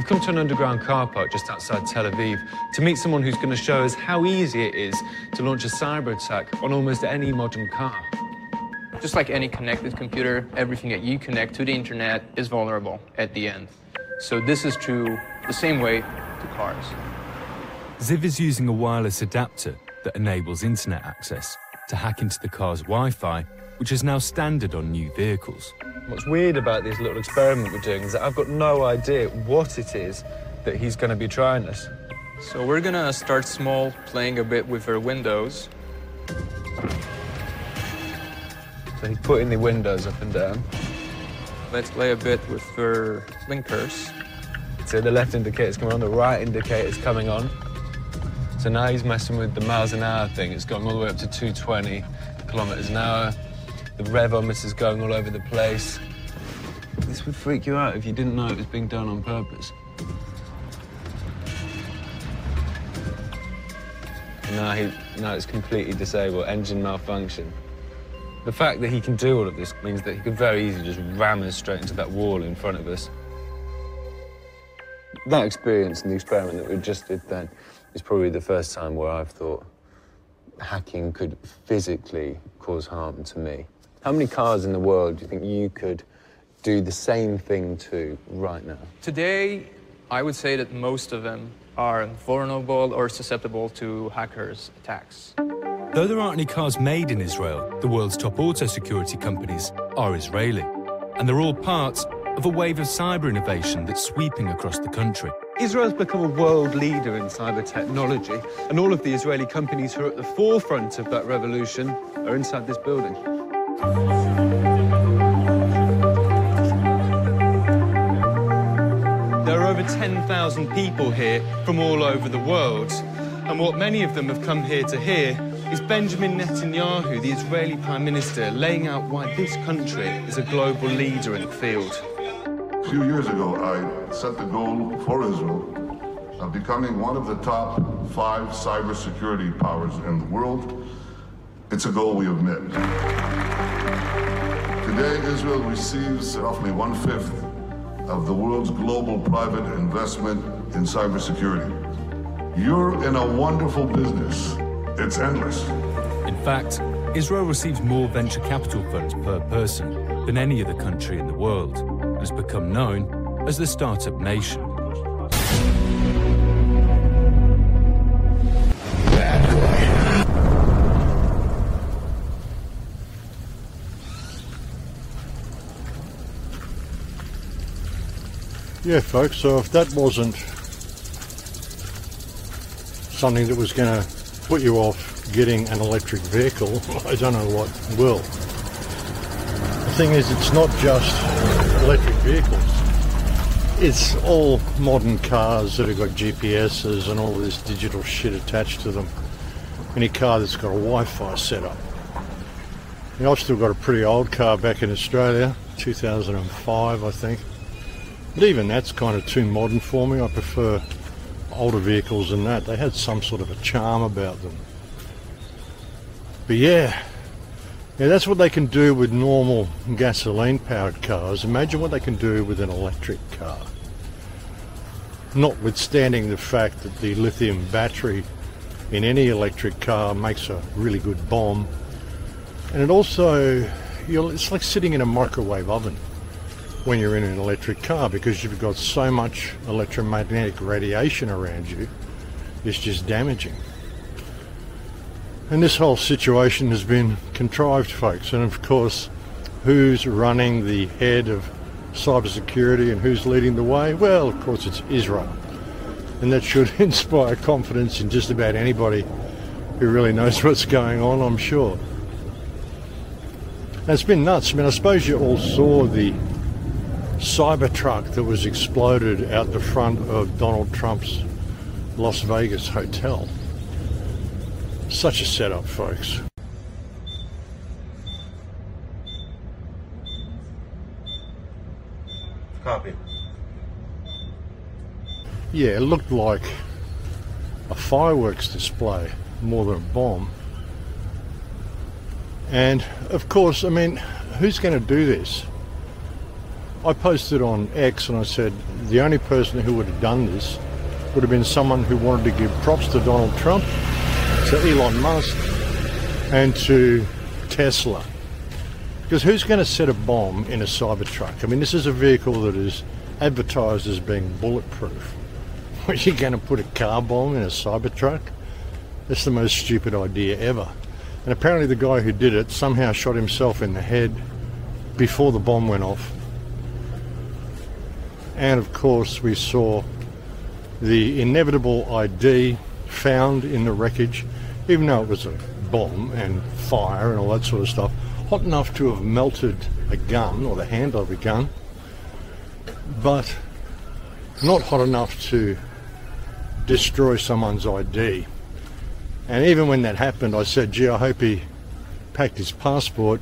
We've come to an underground car park just outside Tel Aviv to meet someone who's going to show us how easy it is to launch a cyber attack on almost any modern car. Just like any connected computer, everything that you connect to the internet is vulnerable at the end. So this is true the same way to cars. Ziv is using a wireless adapter that enables internet access to hack into the car's Wi-Fi, which is now standard on new vehicles. What's weird about this little experiment we're doing is that I've got no idea what it is that he's going to be trying us. So we're going to start small, playing a bit with our windows. So he's putting the windows up and down. Let's play a bit with our blinkers. So the left indicator's coming on, the right indicator's coming on. So now he's messing with the miles an hour thing. It's going all the way up to 220 kilometers an hour. The revometer's going all over the place. This would freak you out if you didn't know it was being done on purpose. And now it's completely disabled, engine malfunction. The fact that he can do all of this means that he could very easily just ram us straight into that wall in front of us. That experience and the experiment that we just did then is probably the first time where I've thought hacking could physically cause harm to me. How many cars in the world do you think you could do the same thing to right now? Today, I would say that most of them are vulnerable or susceptible to hackers' attacks. Though there aren't any cars made in Israel, the world's top auto security companies are Israeli. And they're all part of a wave of cyber innovation that's sweeping across the country. Israel's become a world leader in cyber technology, and all of the Israeli companies who are at the forefront of that revolution are inside this building. There are over 10,000 people here from all over the world, and what many of them have come here to hear is Benjamin Netanyahu, the Israeli Prime Minister, laying out why this country is a global leader in the field. A few years ago, I set the goal for Israel of becoming one of the top 5 cybersecurity powers in the world. It's a goal we have met. Today, Israel receives roughly 1/5 of the world's global private investment in cybersecurity. You're in a wonderful business. It's endless. In fact, Israel receives more venture capital funds per person than any other country in the world, and has become known as the startup nation. Yeah, folks, so if that wasn't something that was going to put you off getting an electric vehicle, I don't know what will. The thing is, it's not just electric vehicles. It's all modern cars that have got GPSs and all this digital shit attached to them. Any car that's got a Wi-Fi setup. Now, I've still got a pretty old car back in Australia, 2005, I think. But even that's kind of too modern for me. I prefer older vehicles than that. They had some sort of a charm about them. But yeah, that's what they can do with normal gasoline-powered cars. Imagine what they can do with an electric car. Notwithstanding the fact that the lithium battery in any electric car makes a really good bomb. And it also, it's like sitting in a microwave oven when you're in an electric car, because you've got so much electromagnetic radiation around you, it's just damaging. And this whole situation has been contrived, folks, and of course, who's running the head of cybersecurity and who's leading the way? Well, of course, it's Israel. And that should inspire confidence in just about anybody who really knows what's going on, I'm sure. And it's been nuts. I mean, I suppose you all saw the Cybertruck that was exploded out the front of Donald Trump's Las Vegas hotel. Such a setup, folks. Copy. Yeah, it looked like a fireworks display more than a bomb. And of course, I mean, who's going to do this? I posted on X and I said the only person who would have done this would have been someone who wanted to give props to Donald Trump, to Elon Musk, and to Tesla. Because who's going to set a bomb in a Cybertruck? I mean, this is a vehicle that is advertised as being bulletproof. Are you going to put a car bomb in a Cybertruck? That's the most stupid idea ever. And apparently the guy who did it somehow shot himself in the head before the bomb went off. And of course we saw the inevitable ID found in the wreckage, even though it was a bomb and fire and all that sort of stuff, hot enough to have melted a gun or the handle of a gun, but not hot enough to destroy someone's ID. And even when that happened, I said, gee, I hope he packed his passport,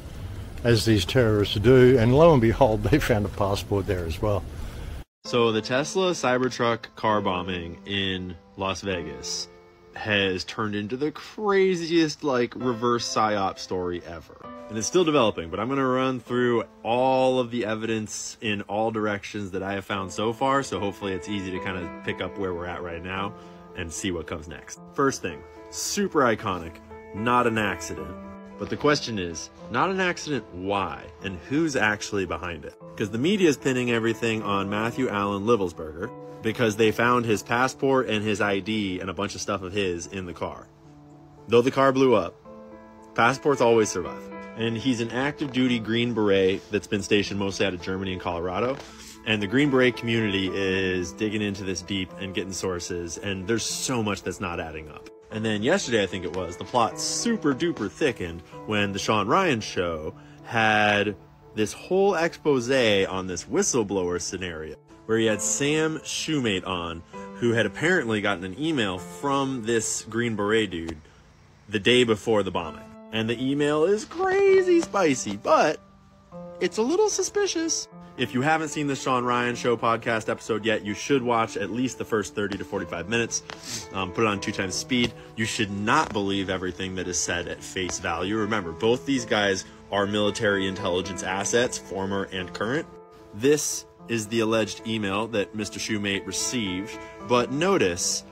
as these terrorists do, and lo and behold, they found a passport there as well. So the Tesla Cybertruck car bombing in Las Vegas has turned into the craziest, like, reverse psyop story ever. And it's still developing, but I'm going to run through all of the evidence in all directions that I have found so far, so hopefully it's easy to kind of pick up where we're at right now and see what comes next. First thing, super iconic, not an accident. But the question is, not an accident, why? And who's actually behind it? Because the media is pinning everything on Matthew Allen Livelsberger because they found his passport and his ID and a bunch of stuff of his in the car. Though the car blew up, passports always survive. And he's an active duty Green Beret that's been stationed mostly out of Germany and Colorado. And the Green Beret community is digging into this deep and getting sources, and there's so much that's not adding up. And then yesterday, I think it was, the plot super duper thickened when the Sean Ryan show had this whole expose on this whistleblower scenario where he had Sam Shoemate on, who had apparently gotten an email from this Green Beret dude the day before the bombing. And the email is crazy spicy, but it's a little suspicious. If you haven't seen the Sean Ryan Show podcast episode yet, you should watch at least the first 30 to 45 minutes. Put it on 2 times speed. You should not believe everything that is said at face value. Remember, both these guys are military intelligence assets, former and current. This is the alleged email that Mr. Shoemate received. But notice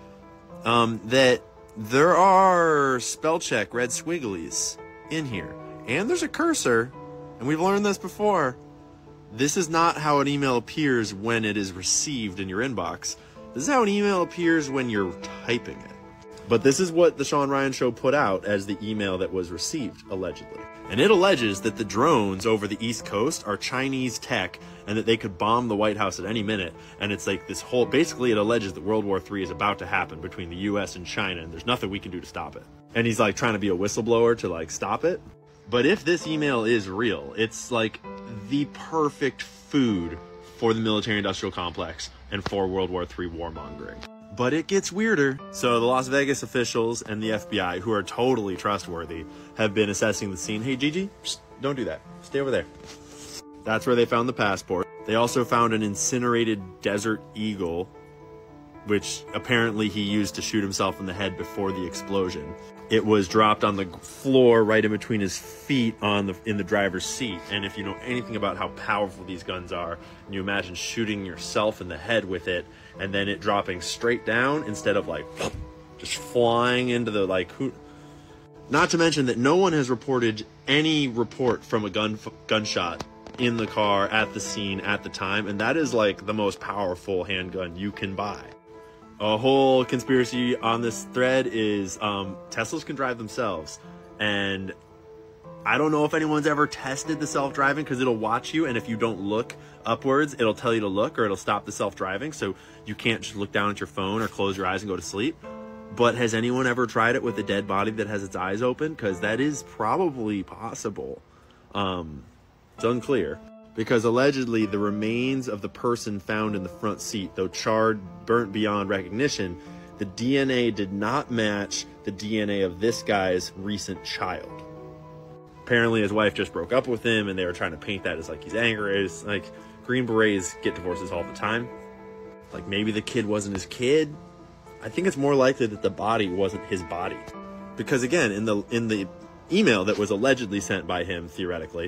that there are spell check red squigglies in here. And there's a cursor. And we've learned this before. This is not how an email appears when it is received in your inbox. This is how an email appears when you're typing it. But this is what the Sean Ryan Show put out as the email that was received, allegedly. And it alleges that the drones over the East Coast are Chinese tech and that they could bomb the White House at any minute. And it's like this whole, basically it alleges that World War III is about to happen between the US and China and there's nothing we can do to stop it. And he's like trying to be a whistleblower to like stop it. But if this email is real, it's like the perfect food for the military-industrial complex and for World War III warmongering. But it gets weirder. So the Las Vegas officials and the FBI, who are totally trustworthy, have been assessing the scene. Hey, Gigi, don't do that. Stay over there. That's where they found the passport. They also found an incinerated Desert Eagle, which apparently he used to shoot himself in the head before the explosion. It was dropped on the floor right in between his feet in the driver's seat. And if you know anything about how powerful these guns are, and you imagine shooting yourself in the head with it and then it dropping straight down instead of like just flying into the not to mention that no one has reported any report from a gunshot in the car at the scene at the time, and that is like the most powerful handgun you can buy. A whole conspiracy on this thread is Teslas can drive themselves, and I don't know if anyone's ever tested the self-driving because it'll watch you, and if you don't look upwards, it'll tell you to look or it'll stop the self-driving, so you can't just look down at your phone or close your eyes and go to sleep. But has anyone ever tried it with a dead body that has its eyes open? Because that is probably possible. It's unclear. Because allegedly the remains of the person found in the front seat, though charred, burnt beyond recognition, the DNA did not match the DNA of this guy's recent child. Apparently his wife just broke up with him and they were trying to paint that as like he's angry. It's like Green Berets get divorces all the time. Like maybe the kid wasn't his kid. I think it's more likely that the body wasn't his body. Because again, in the email that was allegedly sent by him, theoretically,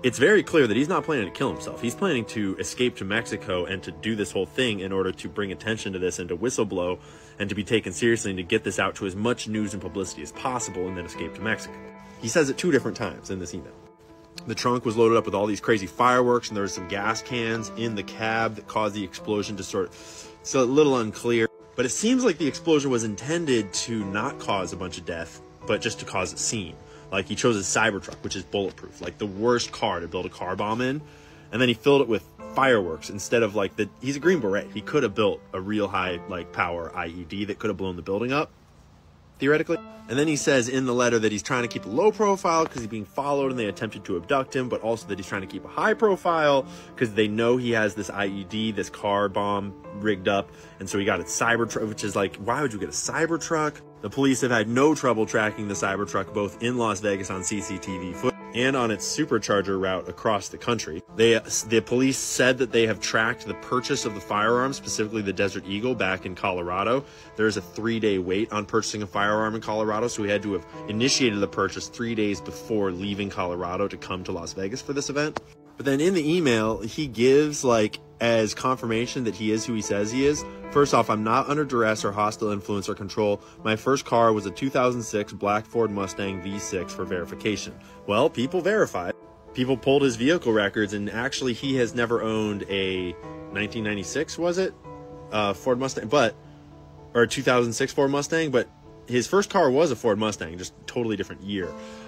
it's very clear that he's not planning to kill himself. He's planning to escape to Mexico and to do this whole thing in order to bring attention to this and to whistleblow and to be taken seriously and to get this out to as much news and publicity as possible and then escape to Mexico. He says it 2 different times in this email. The trunk was loaded up with all these crazy fireworks, and there was some gas cans in the cab that caused the explosion to it's a little unclear. But it seems like the explosion was intended to not cause a bunch of death, but just to cause a scene. Like, he chose a Cybertruck, which is bulletproof, like the worst car to build a car bomb in. And then he filled it with fireworks instead of he's a Green Beret. He could have built a real high, power IED that could have blown the building up, theoretically. And then he says in the letter that he's trying to keep a low profile because he's being followed and they attempted to abduct him, but also that he's trying to keep a high profile because they know he has this IED, this car bomb rigged up. And so he got a Cybertruck, which is why would you get a Cybertruck? The police have had no trouble tracking the Cybertruck, both in Las Vegas on CCTV footage and on its supercharger route across the country. The police said that they have tracked the purchase of the firearm, specifically the Desert Eagle, back in Colorado. There's a 3-day wait on purchasing a firearm in Colorado, so we had to have initiated the purchase 3 days before leaving Colorado to come to Las Vegas for this event. But then in the email, he gives, as confirmation that he is who he says he is. First off, I'm not under duress or hostile influence or control. My first car was a 2006 black Ford Mustang V6 for verification. Well, people verified. People pulled his vehicle records, and actually he has never owned a 1996, was it? Ford Mustang, or a 2006 Ford Mustang, but his first car was a Ford Mustang, just totally different year.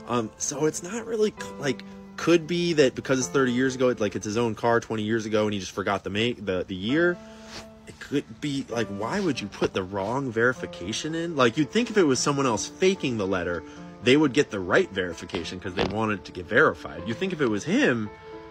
So it's not really, could be that because it's 30 years ago, it's his own car 20 years ago and he just forgot the year. It could be why would you put the wrong verification in? You'd think if it was someone else faking the letter, they would get the right verification because they wanted it to get verified. You think if it was him,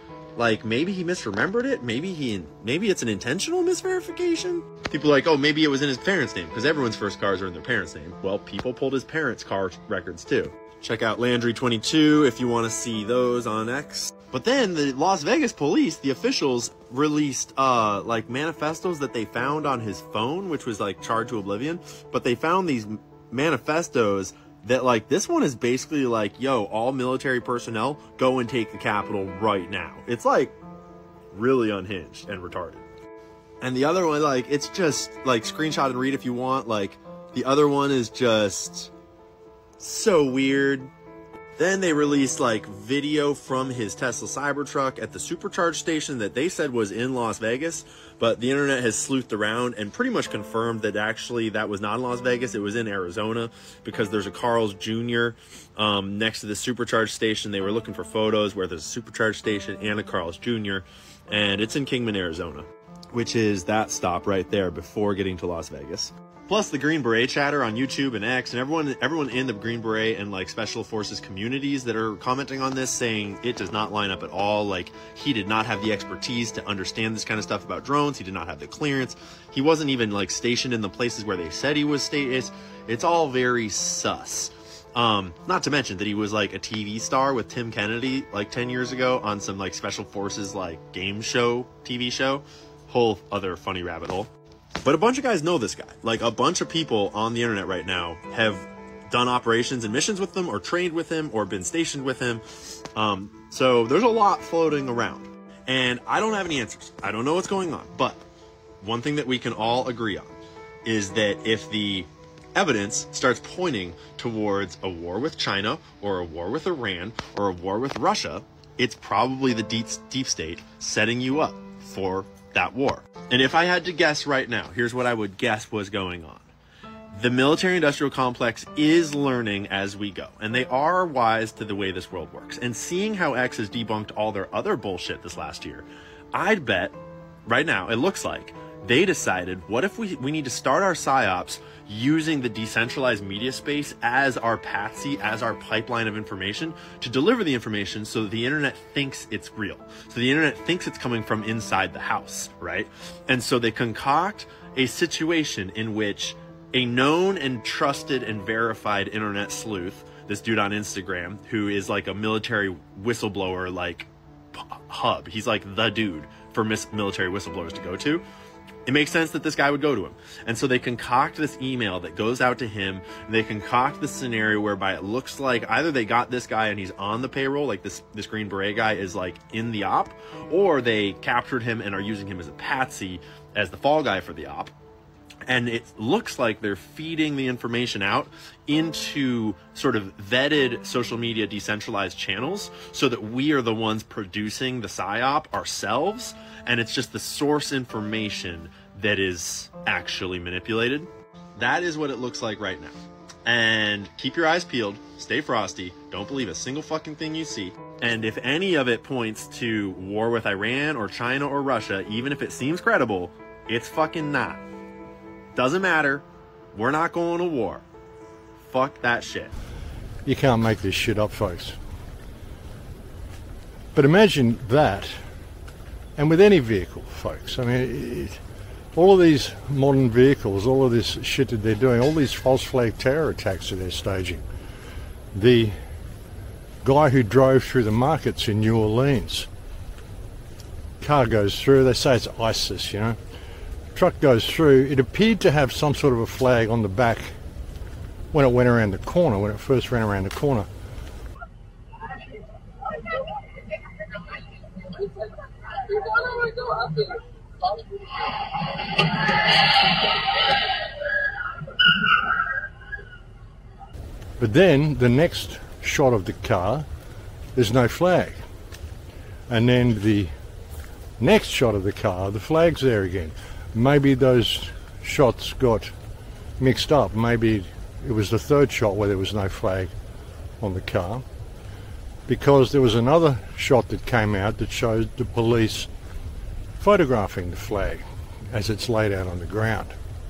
maybe he misremembered it, maybe it's an intentional misverification. People are oh, maybe it was in his parents' name because everyone's first cars are in their parents' name. Well, people pulled his parents' car records too. Check out Landry22 if you want to see those on X. But then the Las Vegas police, the officials, released manifestos that they found on his phone, which was charred to oblivion. But they found these manifestos that this one is basically yo, all military personnel, go and take the Capitol right now. It's really unhinged and retarded. And the other one, it's just screenshot and read if you want. The other one is just so weird. Then they released video from his Tesla Cybertruck at the supercharge station that they said was in Las Vegas, but the internet has sleuthed around and pretty much confirmed that actually that was not in Las Vegas, it was in Arizona, because there's a Carl's Jr. Next to the supercharge station. They were looking for photos where there's a supercharge station and a Carl's Jr., and it's in Kingman, Arizona, which is that stop right there before getting to Las Vegas. Plus the Green Beret chatter on YouTube and X, and everyone in the Green Beret and Special Forces communities that are commenting on this, saying it does not line up at all. He did not have the expertise to understand this kind of stuff about drones. He did not have the clearance. He wasn't even stationed in the places where they said he was stationed. It's all very sus. Not to mention that he was a TV star with Tim Kennedy 10 years ago on some Special Forces game show, TV show. Whole other funny rabbit hole. But a bunch of guys know this guy. A bunch of people on the internet right now have done operations and missions with him or trained with him or been stationed with him. So there's a lot floating around. And I don't have any answers. I don't know what's going on. But one thing that we can all agree on is that if the evidence starts pointing towards a war with China or a war with Iran or a war with Russia, it's probably the deep state setting you up for that war. And if I had to guess right now, here's what I would guess was going on. The military-industrial complex is learning as we go, and they are wise to the way this world works. And seeing how X has debunked all their other bullshit this last year, I'd bet right now it looks like they decided, what if we need to start our psyops using the decentralized media space as our patsy, as our pipeline of information to deliver the information so that the internet thinks it's real. So the internet thinks it's coming from inside the house, right? And so they concoct a situation in which a known and trusted and verified internet sleuth, this dude on Instagram, who is a military whistleblower hub. He's the dude for military whistleblowers to go to. It makes sense that this guy would go to him. And so they concoct this email that goes out to him. And they concoct this scenario whereby it looks like either they got this guy and he's on the payroll, like this Green Beret guy is like in the op, or they captured him and are using him as a patsy, as the fall guy for the op. And it looks like they're feeding the information out into sort of vetted social media decentralized channels so that we are the ones producing the PSYOP ourselves. And it's just the source information that is actually manipulated. That is what it looks like right now. And keep your eyes peeled, stay frosty, don't believe a single fucking thing you see. And if any of it points to war with Iran or China or Russia, even if it seems credible, it's fucking not. Doesn't matter. We're not going to war. Fuck that shit. You can't make this shit up, folks. But imagine that, and with any vehicle, folks. I mean, all of these modern vehicles, all of this shit that they're doing, all these false flag terror attacks that they're staging. The guy who drove through the markets in New Orleans, car goes through, they say it's ISIS, you know. Truck goes through, it appeared to have some sort of a flag on the back when it went around the corner, when it first ran around the corner. But then the next shot of the car, there's no flag. And then the next shot of the car, the flag's there again. Maybe those shots got mixed up. Maybe it was the third shot where there was no flag on the car, because there was another shot that came out that showed the police photographing the flag as it's laid out on the ground.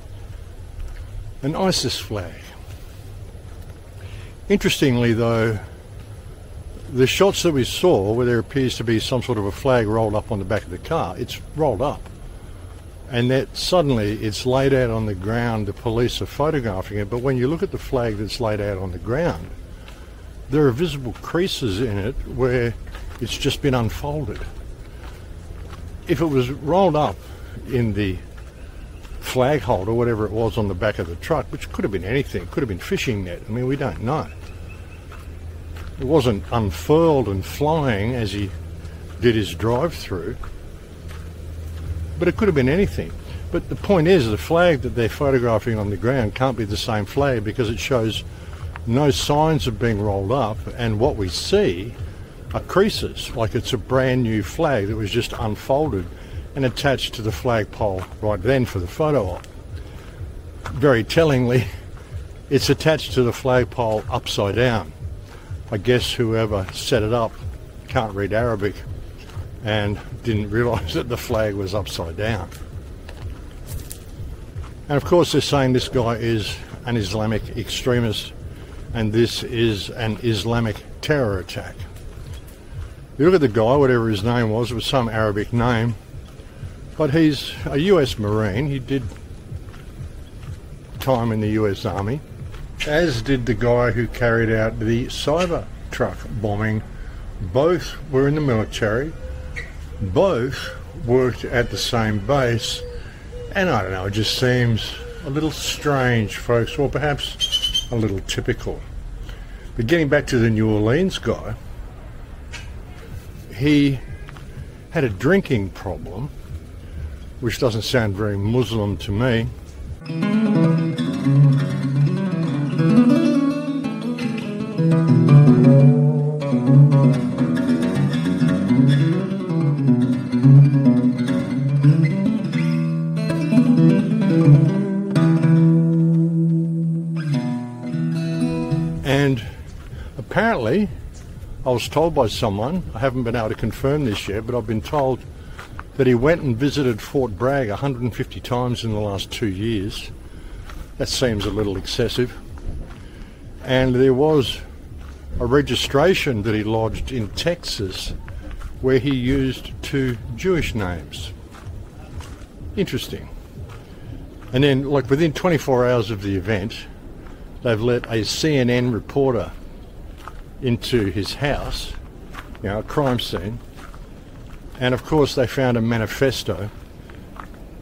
An ISIS flag. Interestingly though, the shots that we saw where there appears to be some sort of a flag rolled up on the back of the car, it's rolled up. And that suddenly it's laid out on the ground, the police are photographing it, but when you look at the flag that's laid out on the ground, there are visible creases in it where it's just been unfolded. If it was rolled up in the flag holder, whatever it was on the back of the truck, which could have been anything, could have been fishing net, I mean, we don't know. It wasn't unfurled and flying as he did his drive-through, but it could have been anything. But the point is, the flag that they're photographing on the ground can't be the same flag because it shows no signs of being rolled up, and what we see are creases, like it's a brand new flag that was just unfolded and attached to the flagpole right then for the photo op. Very tellingly, it's attached to the flagpole upside down. I guess whoever set it up can't read Arabic and didn't realise that the flag was upside down. And of course they're saying this guy is an Islamic extremist and this is an Islamic terror attack. You look at the guy, whatever his name was, it was some Arabic name, but he's a US Marine. He did time in the US Army, as did the guy who carried out the Cybertruck bombing. Both were in the military, both worked at the same base, and I don't know, it just seems a little strange, folks, or perhaps a little typical. But getting back to the New Orleans guy, he had a drinking problem, which doesn't sound very Muslim to me. And apparently, I was told by someone, I haven't been able to confirm this yet, but I've been told that he went and visited Fort Bragg 150 times in the last 2 years. That seems a little excessive. And there was a registration that he lodged in Texas where he used 2 Jewish names. Interesting. And then, like, within 24 hours of the event, they've let a CNN reporter into his house, you know, a crime scene, and of course they found a manifesto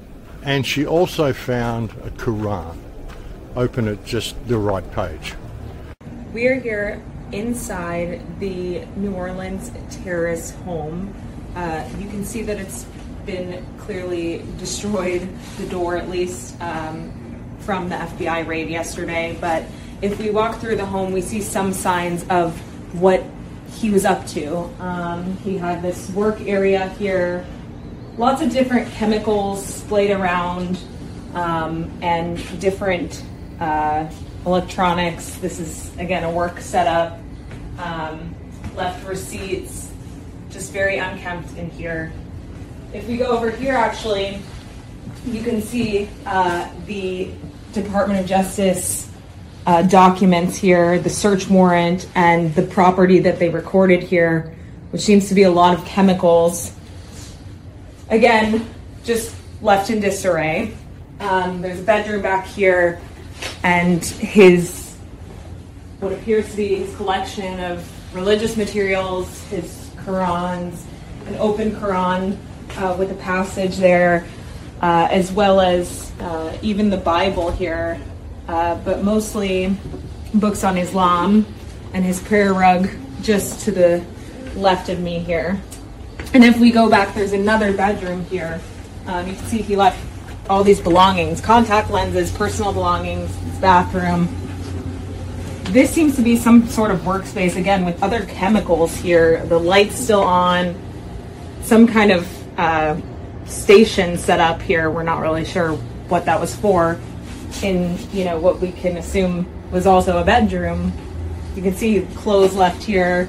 And she also found a Quran. Open at just the right page. We are here inside the New Orleans terrorist home. You can see that it's been clearly destroyed, the door at least, from the FBI raid yesterday. But if we walk through the home, we see some signs of what he was up to. He had this work area here, lots of different chemicals splayed around, and different electronics. This is, again, a work setup. Left receipts, just very unkempt in here. If we go over here, actually, you can see the Department of Justice documents here, the search warrant, and the property that they recorded here, which seems to be a lot of chemicals. Again, just left in disarray. There's a bedroom back here, and his, what appears to be his collection of religious materials, his Qurans, an open Quran with a passage there, as well as even the Bible here, but mostly books on Islam, and his prayer rug just to the left of me here. And if we go back, there's another bedroom here. You can see he left all these belongings, contact lenses, personal belongings, his bathroom. This seems to be some sort of workspace, again, with other chemicals here. The light's still on, some kind of station set up here. We're not really sure what that was for. In, you know, what we can assume was also a bedroom. You can see clothes left here,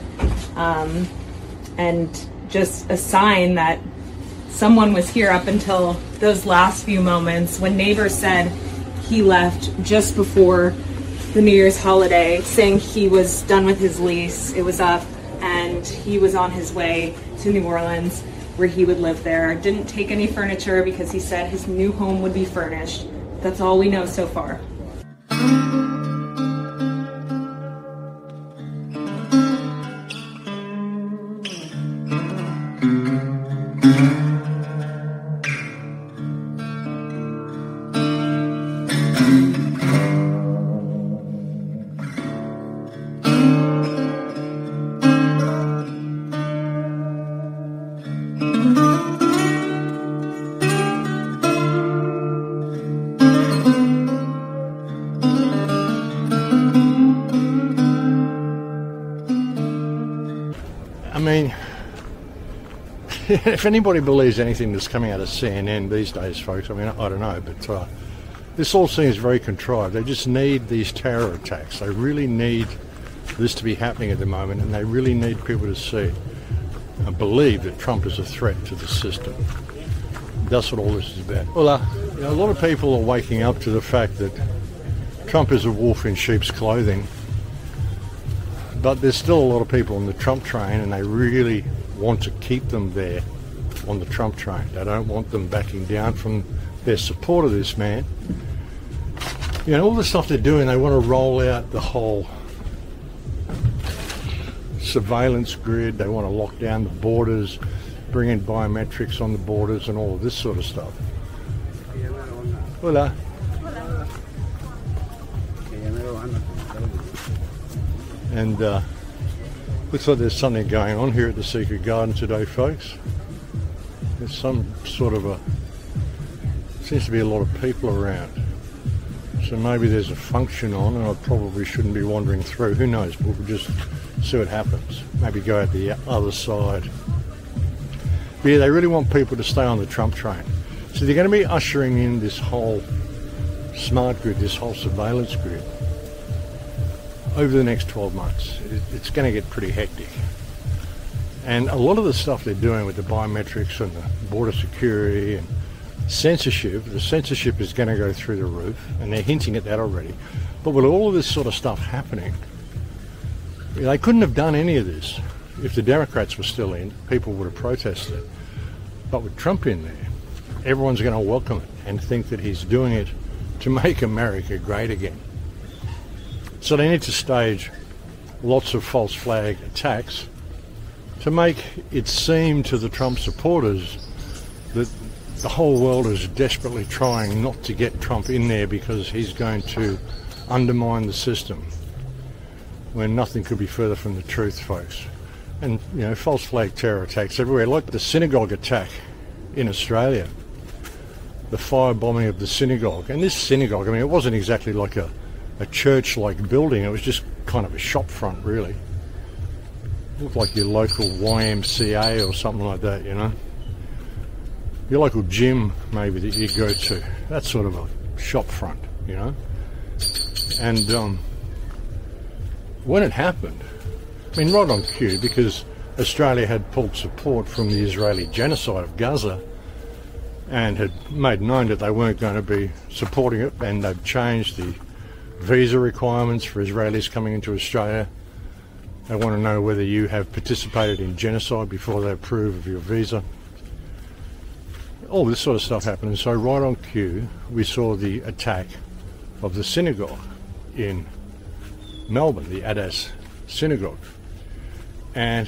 and just a sign that someone was here up until those last few moments when neighbors said he left just before the New Year's holiday, saying he was done with his lease, it was up, and he was on his way to New Orleans where he would live there. Didn't take any furniture because he said his new home would be furnished. That's all we know so far. I mean, if anybody believes anything that's coming out of CNN these days, folks, I mean, I don't know, but this all seems very contrived. They just need these terror attacks. They really need this to be happening at the moment, and they really need people to see and believe that Trump is a threat to the system. That's what all this is about. Well, you know, a lot of people are waking up to the fact that Trump is a wolf in sheep's clothing. But there's still a lot of people on the Trump train, and they really want to keep them there on the Trump train. They don't want them backing down from their support of this man. You know, all the stuff they're doing, they want to roll out the whole surveillance grid. They want to lock down the borders, bring in biometrics on the borders and all of this sort of stuff. Hola. And looks like there's something going on here at the Secret Garden today, folks. There's some sort of seems to be a lot of people around. So maybe there's a function on, and I probably shouldn't be wandering through. Who knows? But we'll just see what happens. Maybe go out the other side. But yeah, they really want people to stay on the Trump train. So they're going to be ushering in this whole smart grid, this whole surveillance grid, over the next 12 months. It's going to get pretty hectic. And a lot of the stuff they're doing with the biometrics and the border security and censorship, the censorship is going to go through the roof, and they're hinting at that already. But with all of this sort of stuff happening, they couldn't have done any of this if the Democrats were still in. People would have protested. But with Trump in there, everyone's going to welcome it and think that he's doing it to make America great again. So they need to stage lots of false flag attacks to make it seem to the Trump supporters that the whole world is desperately trying not to get Trump in there because he's going to undermine the system, when nothing could be further from the truth, folks. And, you know, false flag terror attacks everywhere, like the synagogue attack in Australia, the firebombing of the synagogue. And this synagogue, I mean, it wasn't exactly like a church-like building, it was just kind of a shop front, really. It looked like your local YMCA or something like that, you know. Your local gym, maybe, that you go to. That sort of a shop front, you know. And when it happened, I mean, right on cue, because Australia had pulled support from the Israeli genocide of Gaza and had made known that they weren't going to be supporting it, and they've changed the visa requirements for Israelis coming into Australia. They want to know whether you have participated in genocide before they approve of your visa. All this sort of stuff happened, and so right on cue we saw the attack of the synagogue in Melbourne, the Adass synagogue. And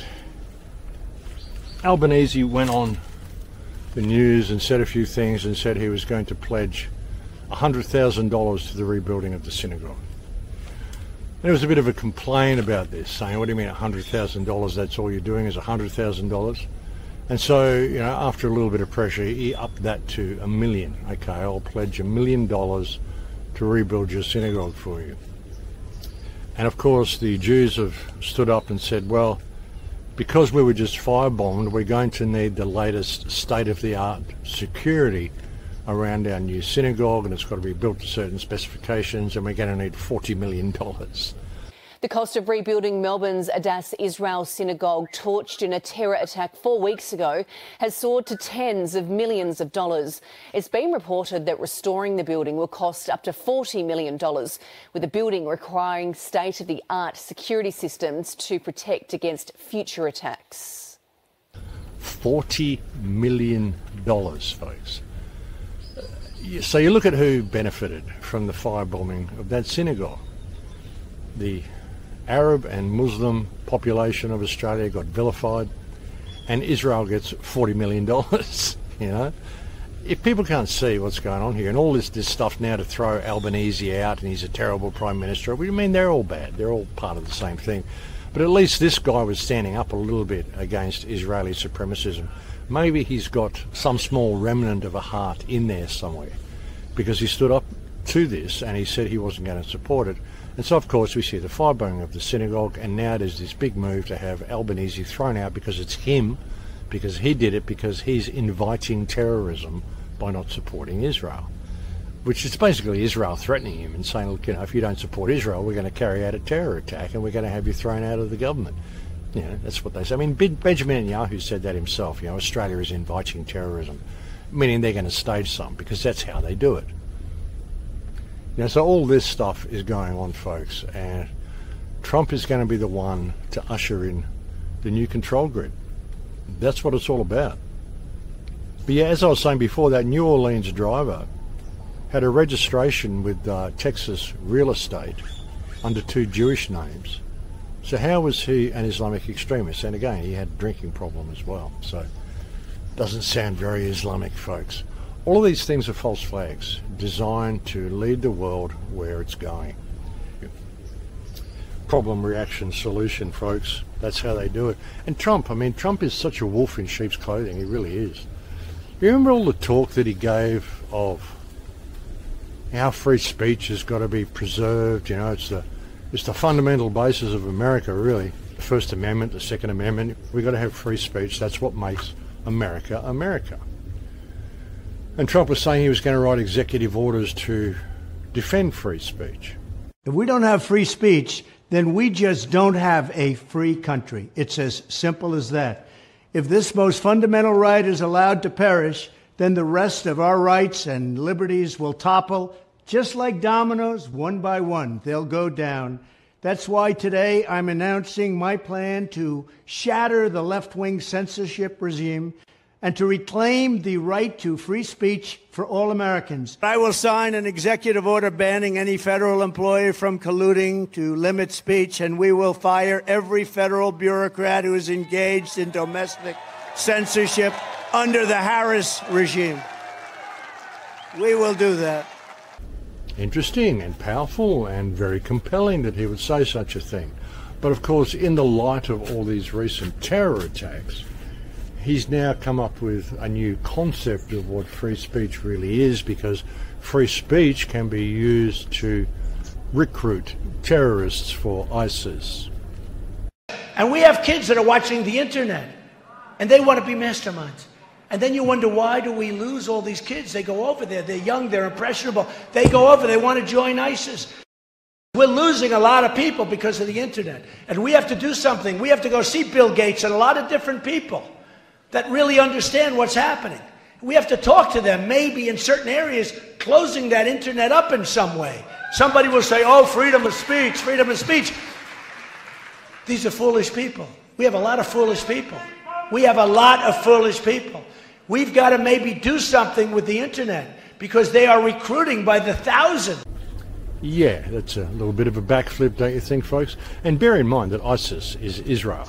Albanese went on the news and said a few things and said he was going to pledge $100,000 to the rebuilding of the synagogue. There was a bit of a complaint about this, saying, what do you mean $100,000, that's all you're doing is $100,000? And so, you know, after a little bit of pressure, he upped that to $1 million. Okay, I'll pledge $1 million to rebuild your synagogue for you. And of course, the Jews have stood up and said, well, because we were just firebombed, we're going to need the latest state-of-the-art security around our new synagogue, and it's got to be built to certain specifications, and we're going to need $40 million. The cost of rebuilding Melbourne's Adass Israel synagogue, torched in a terror attack 4 weeks ago, has soared to tens of millions of dollars. It's been reported that restoring the building will cost up to $40 million, with the building requiring state-of-the-art security systems to protect against future attacks. $40 million, folks. So you look at who benefited from the firebombing of that synagogue. The Arab and Muslim population of Australia got vilified, and Israel gets $40 million, you know. If people can't see what's going on here, and all this stuff now to throw Albanese out and he's a terrible Prime Minister, I mean, they're all bad. They're all part of the same thing. But at least this guy was standing up a little bit against Israeli supremacism. Maybe he's got some small remnant of a heart in there somewhere, because he stood up to this and he said he wasn't going to support it. And so, of course, we see the firebombing of the synagogue, and now there's this big move to have Albanese thrown out because it's him, because he did it, because he's inviting terrorism by not supporting Israel, which is basically Israel threatening him and saying, look, you know, if you don't support Israel, we're going to carry out a terror attack and we're going to have you thrown out of the government. You know, that's what they say. I mean, Benjamin Netanyahu said that himself, you know, Australia is inviting terrorism, meaning they're going to stage some, because that's how they do it. You know, so all this stuff is going on, folks, and Trump is going to be the one to usher in the new control grid. That's what it's all about. But yeah, as I was saying before, that New Orleans driver had a registration with Texas Real Estate under 2 Jewish names. So how was he an Islamic extremist? And again, he had a drinking problem as well. So doesn't sound very Islamic, folks. All of these things are false flags designed to lead the world where it's going. Problem, reaction, solution, folks. That's how they do it. And Trump, I mean, Trump is such a wolf in sheep's clothing. He really is. You remember all the talk that he gave of how free speech has got to be preserved? You know, it's the fundamental basis of America, really. The First Amendment, the Second Amendment. We've got to have free speech. That's what makes America, America. And Trump was saying he was going to write executive orders to defend free speech. If we don't have free speech, then we just don't have a free country. It's as simple as that. If this most fundamental right is allowed to perish, then the rest of our rights and liberties will topple, just like dominoes, one by one. They'll go down. That's why today I'm announcing my plan to shatter the left-wing censorship regime and to reclaim the right to free speech for all Americans. I will sign an executive order banning any federal employee from colluding to limit speech, and we will fire every federal bureaucrat who is engaged in domestic censorship under the Harris regime. We will do that. Interesting and powerful and very compelling that he would say such a thing. But of course, in the light of all these recent terror attacks, he's now come up with a new concept of what free speech really is, because free speech can be used to recruit terrorists for ISIS. And we have kids that are watching the internet, and they want to be masterminds. And then you wonder, why do we lose all these kids? They go over there, they're young, they're impressionable. They go over, they want to join ISIS. We're losing a lot of people because of the internet. And we have to do something. We have to go see Bill Gates and a lot of different people that really understand what's happening. We have to talk to them, maybe in certain areas, closing that internet up in some way. Somebody will say, oh, freedom of speech, freedom of speech. These are foolish people. We have a lot of foolish people. We have a lot of foolish people. We've got to maybe do something with the internet because they are recruiting by the thousand. Yeah, that's a little bit of a backflip, don't you think, folks? And bear in mind that ISIS is Israel.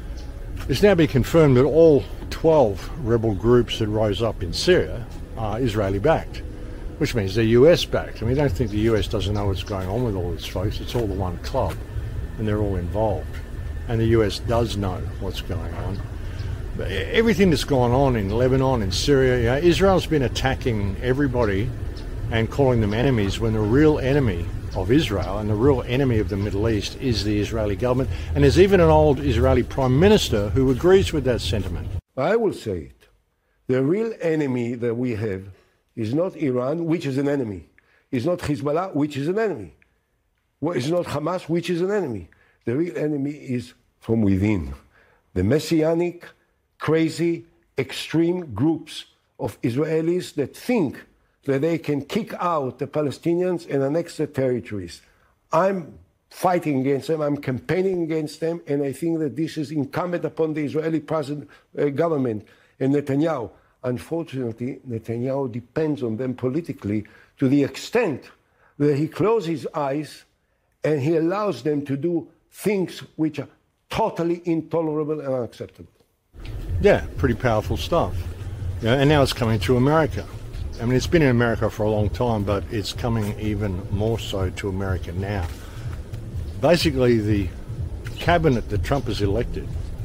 It's now been confirmed that all 12 rebel groups that rose up in Syria are Israeli-backed, which means they're US-backed. I mean, I don't think the US doesn't know what's going on with all this, folks. It's all the one club, and they're all involved. And the US does know what's going on. But everything that's gone on in Lebanon and Syria, you know, Israel's been attacking everybody and calling them enemies when the real enemy of Israel and the real enemy of the Middle East is the Israeli government. And there's even an old Israeli prime minister who agrees with that sentiment. I will say it. The real enemy that we have is not Iran, which is an enemy. It's not Hezbollah, which is an enemy. It's not Hamas, which is an enemy. The real enemy is from within. The messianic, crazy, extreme groups of Israelis that think that they can kick out the Palestinians and annex their territories. I'm fighting against them, I'm campaigning against them, and I think that this is incumbent upon the Israeli government and Netanyahu. Unfortunately, Netanyahu depends on them politically to the extent that he closes his eyes and he allows them to do things which are totally intolerable and unacceptable. Yeah, pretty powerful stuff. Yeah, and now it's coming to America. I mean, it's been in America for a long time, but it's coming even more so to America now. Basically, the cabinet that Trump has elected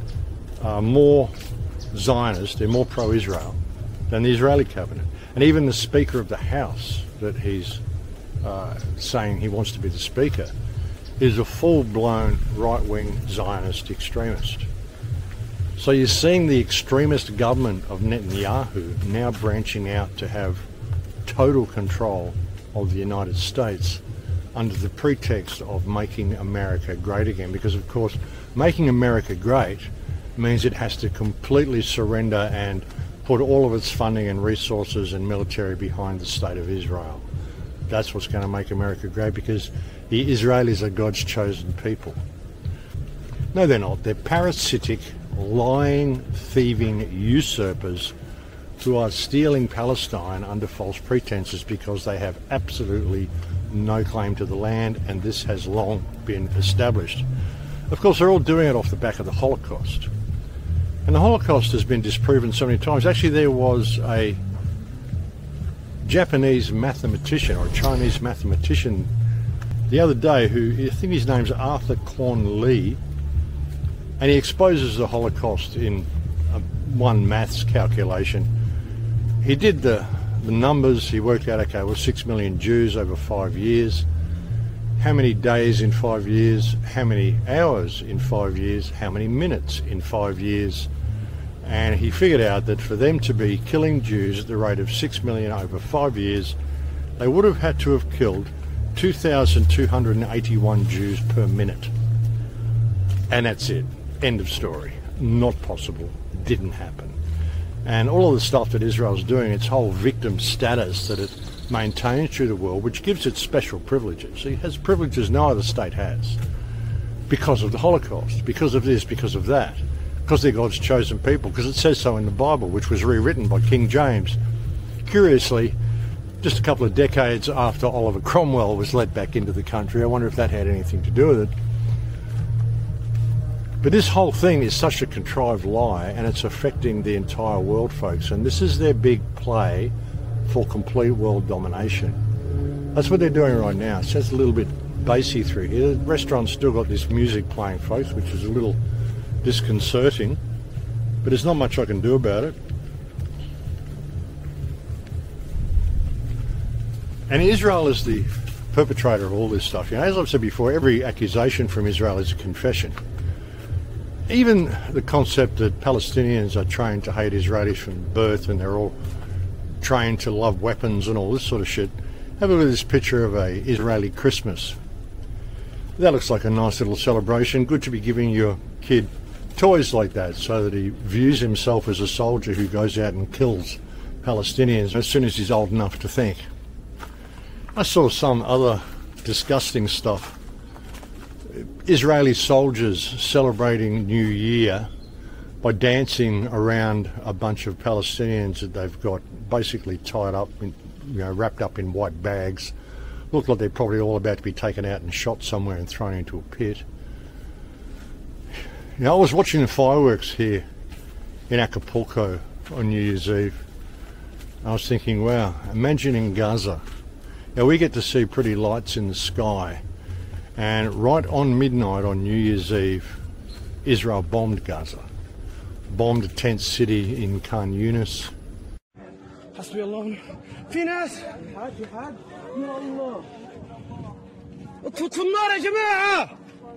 are more Zionist, they're more pro-Israel than the Israeli cabinet. And even the Speaker of the House that he's saying he wants to be the Speaker is a full-blown right-wing Zionist extremist. So you're seeing the extremist government of Netanyahu now branching out to have total control of the United States under the pretext of making America great again. Because, of course, making America great means it has to completely surrender and put all of its funding and resources and military behind the state of Israel. That's what's going to make America great, because the Israelis are God's chosen people. No, they're not. They're parasitic, lying, thieving usurpers who are stealing Palestine under false pretenses because they have absolutely no claim to the land, and this has long been established. Of course, they're all doing it off the back of the Holocaust. And the Holocaust has been disproven so many times. Actually, there was a Japanese mathematician or a Chinese mathematician the other day who, I think his name's Arthur Kwon Lee, and he exposes the Holocaust in one maths calculation. He did the numbers, he worked out, okay, well, 6 million Jews over 5 years. How many days in 5 years? How many hours in 5 years? How many minutes in 5 years? And he figured out that for them to be killing Jews at the rate of 6 million over 5 years, they would have had to have killed 2,281 Jews per minute. And that's it. End of story. Not possible. Didn't happen. And all of the stuff that Israel's doing, its whole victim status that it maintains through the world, which gives it special privileges. It has privileges no other state has because of the Holocaust, because of this, because of that, because they're God's chosen people, because it says so in the Bible, which was rewritten by King James. Curiously, just a couple of decades after Oliver Cromwell was let back into the country. I wonder if that had anything to do with it. But this whole thing is such a contrived lie, and it's affecting the entire world, folks. And this is their big play for complete world domination. That's what they're doing right now. It's just a little bit bassy through here. The restaurant's still got this music playing, folks, which is a little disconcerting, but there's not much I can do about it. And Israel is the perpetrator of all this stuff. You know, as I've said before, every accusation from Israel is a confession. Even the concept that Palestinians are trained to hate Israelis from birth and they're all trained to love weapons and all this sort of shit. Have a look at this picture of a Israeli Christmas. That looks like a nice little celebration. Good to be giving your kid toys like that so that he views himself as a soldier who goes out and kills Palestinians as soon as he's old enough to think. I saw some other disgusting stuff. Israeli soldiers celebrating New Year by dancing around a bunch of Palestinians that they've got basically tied up, wrapped up in white bags. Look like they're probably all about to be taken out and shot somewhere and thrown into a pit. You know, I was watching the fireworks here in Acapulco on New Year's Eve. I was thinking, wow, imagine in Gaza. Now we get to see pretty lights in the sky, and right on midnight on New Year's Eve, Israel bombed Gaza. Bombed a tent city in Khan Yunis. حسبي الله في ناس جهاد يا الله اطفوا النار يا جماعه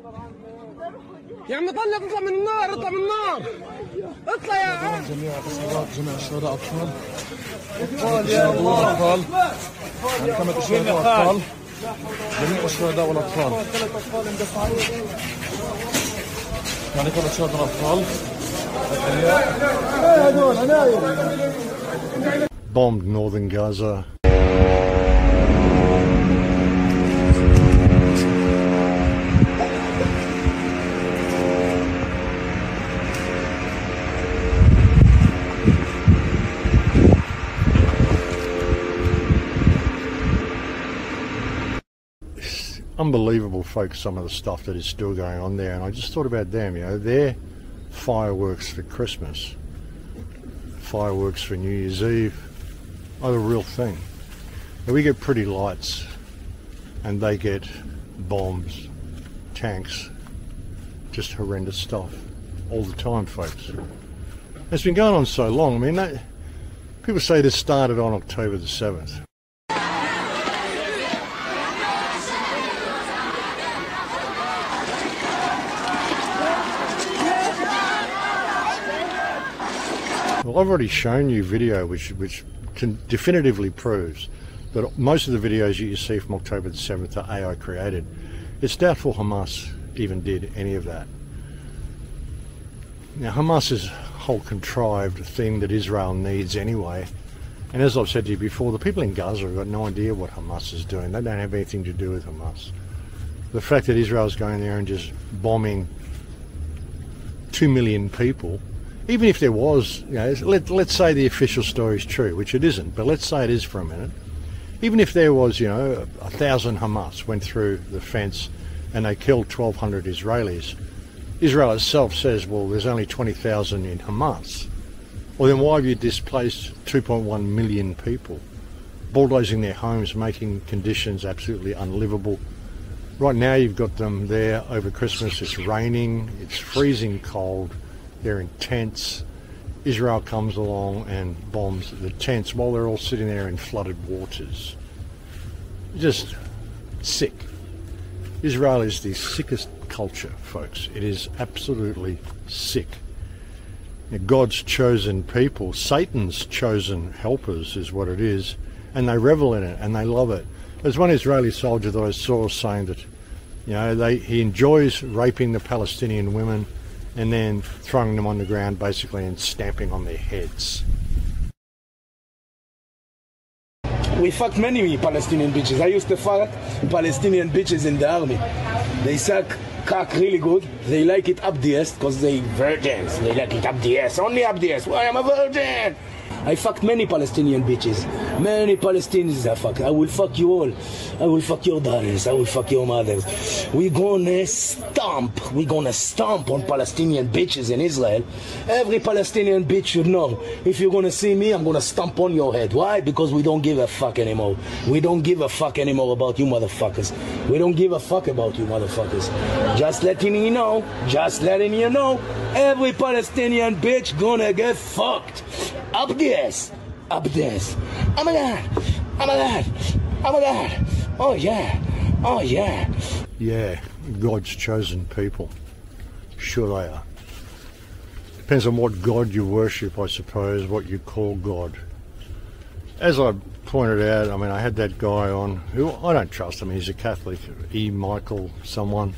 يا عم اطلع من النار اطلع من النار اطلع يا عم جميع الشهداء اطفال اطفال يا الله اطفال كما الشهداء اطفال جميع الشهداء والاطفال يعني كل الشهداء الاطفال Bombed northern Gaza. It's unbelievable, folks, some of the stuff that is still going on there, and I just thought about them, you know, their fireworks for Christmas, fireworks for New Year's Eve, are the real thing. Now we get pretty lights and they get bombs, tanks, just horrendous stuff all the time, folks. It's been going on so long. I mean, people say this started on October the 7th. Well, I've already shown you video which definitively proves that most of the videos you see from October the 7th are AI created. It's doubtful Hamas even did any of that. Now, Hamas is a whole contrived thing that Israel needs anyway. And as I've said to you before, the people in Gaza have got no idea what Hamas is doing. They don't have anything to do with Hamas. The fact that Israel's going there and just bombing 2 million people, even if there was, you know, let's say the official story is true, which it isn't, but let's say it is for a minute. Even if there was, you know, 1,000 Hamas went through the fence and they killed 1,200 Israelis, Israel itself says, well, there's only 20,000 in Hamas. Well, then why have you displaced 2.1 million people, bulldozing their homes, making conditions absolutely unlivable? Right now you've got them there over Christmas. It's raining, it's freezing cold, they're in tents. Israel comes along and bombs the tents while they're all sitting there in flooded waters. Just sick. Israel is the sickest culture, folks. It is absolutely sick. Now, God's chosen people, Satan's chosen helpers is what it is, and they revel in it and they love it. There's one Israeli soldier that I saw saying that, you know, he enjoys raping the Palestinian women and then throwing them on the ground basically and stamping on their heads. We fucked many Palestinian bitches. I used to fuck Palestinian bitches in the army. They suck cock really good. They like it up the ass because they virgins. They like it up the ass. Only up the ass. Well, I'm a virgin. I fucked many Palestinian bitches. Many Palestinians I fucked. I will fuck you all. I will fuck your daughters. I will fuck your mothers. We're gonna stomp. We're gonna stomp on Palestinian bitches in Israel. Every Palestinian bitch should know. If you're gonna see me, I'm gonna stomp on your head. Why? Because we don't give a fuck anymore. We don't give a fuck anymore about you motherfuckers. We don't give a fuck about you motherfuckers. Just letting you know. Just letting you know. Every Palestinian bitch gonna get fucked. Up this. Up this. Oh my God. Oh my God. Oh my God. Oh yeah. Oh yeah. Yeah, God's chosen people. Sure they are. Depends on what God you worship, I suppose, what you call God. As I pointed out, I mean, I had that guy on, who I don't trust him, he's a Catholic, E. Michael someone,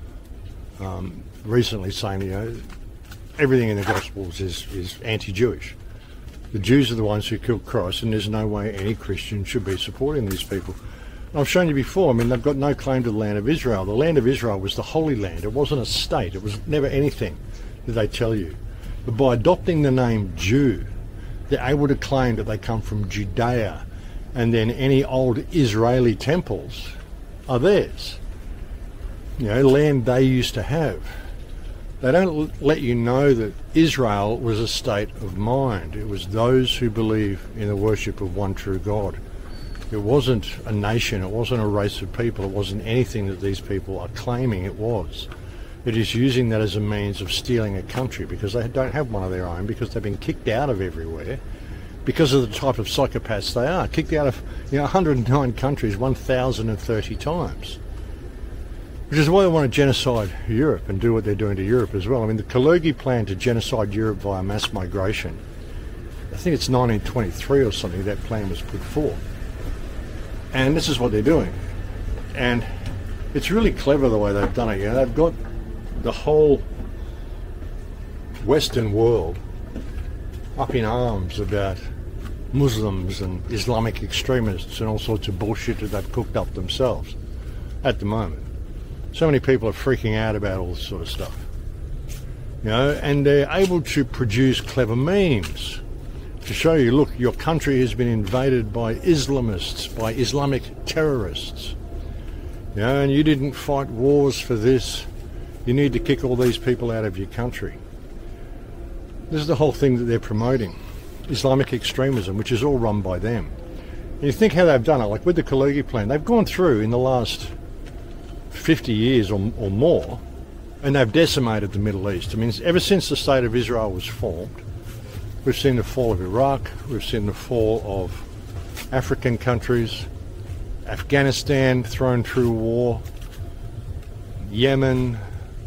recently saying, you know, everything in the Gospels is anti-Jewish. The Jews are the ones who killed Christ, and there's no way any Christian should be supporting these people. And I've shown you before, I mean, they've got no claim to the land of Israel. The land of Israel was the Holy Land. It wasn't a state. It was never anything, did they tell you. But by adopting the name Jew, they're able to claim that they come from Judea, and then any old Israeli temples are theirs. You know, land they used to have. They don't let you know that Israel was a state of mind. It was those who believe in the worship of one true God. It wasn't a nation, it wasn't a race of people, it wasn't anything that these people are claiming it was. It is using that as a means of stealing a country because they don't have one of their own, because they've been kicked out of everywhere, because of the type of psychopaths they are. Kicked out of 109 countries 1,030 times. Which is why they want to genocide Europe and do what they're doing to Europe as well. I mean, the Kalergi plan to genocide Europe via mass migration, I think it's 1923 or something, that plan was put forth. And this is what they're doing. And it's really clever the way they've done it. You know, they've got the whole Western world up in arms about Muslims and Islamic extremists and all sorts of bullshit that they've cooked up themselves at the moment. So many people are freaking out about all this sort of stuff. You know, and they're able to produce clever memes to show you, look, your country has been invaded by Islamists, by Islamic terrorists. You know, and you didn't fight wars for this. You need to kick all these people out of your country. This is the whole thing that they're promoting. Islamic extremism, which is all run by them. And you think how they've done it, like with the Kalergi plan. They've gone through in the last 50 years or more, and they've decimated the Middle East. I mean, ever since the State of Israel was formed, we've seen the fall of Iraq, we've seen the fall of African countries, Afghanistan thrown through war, Yemen,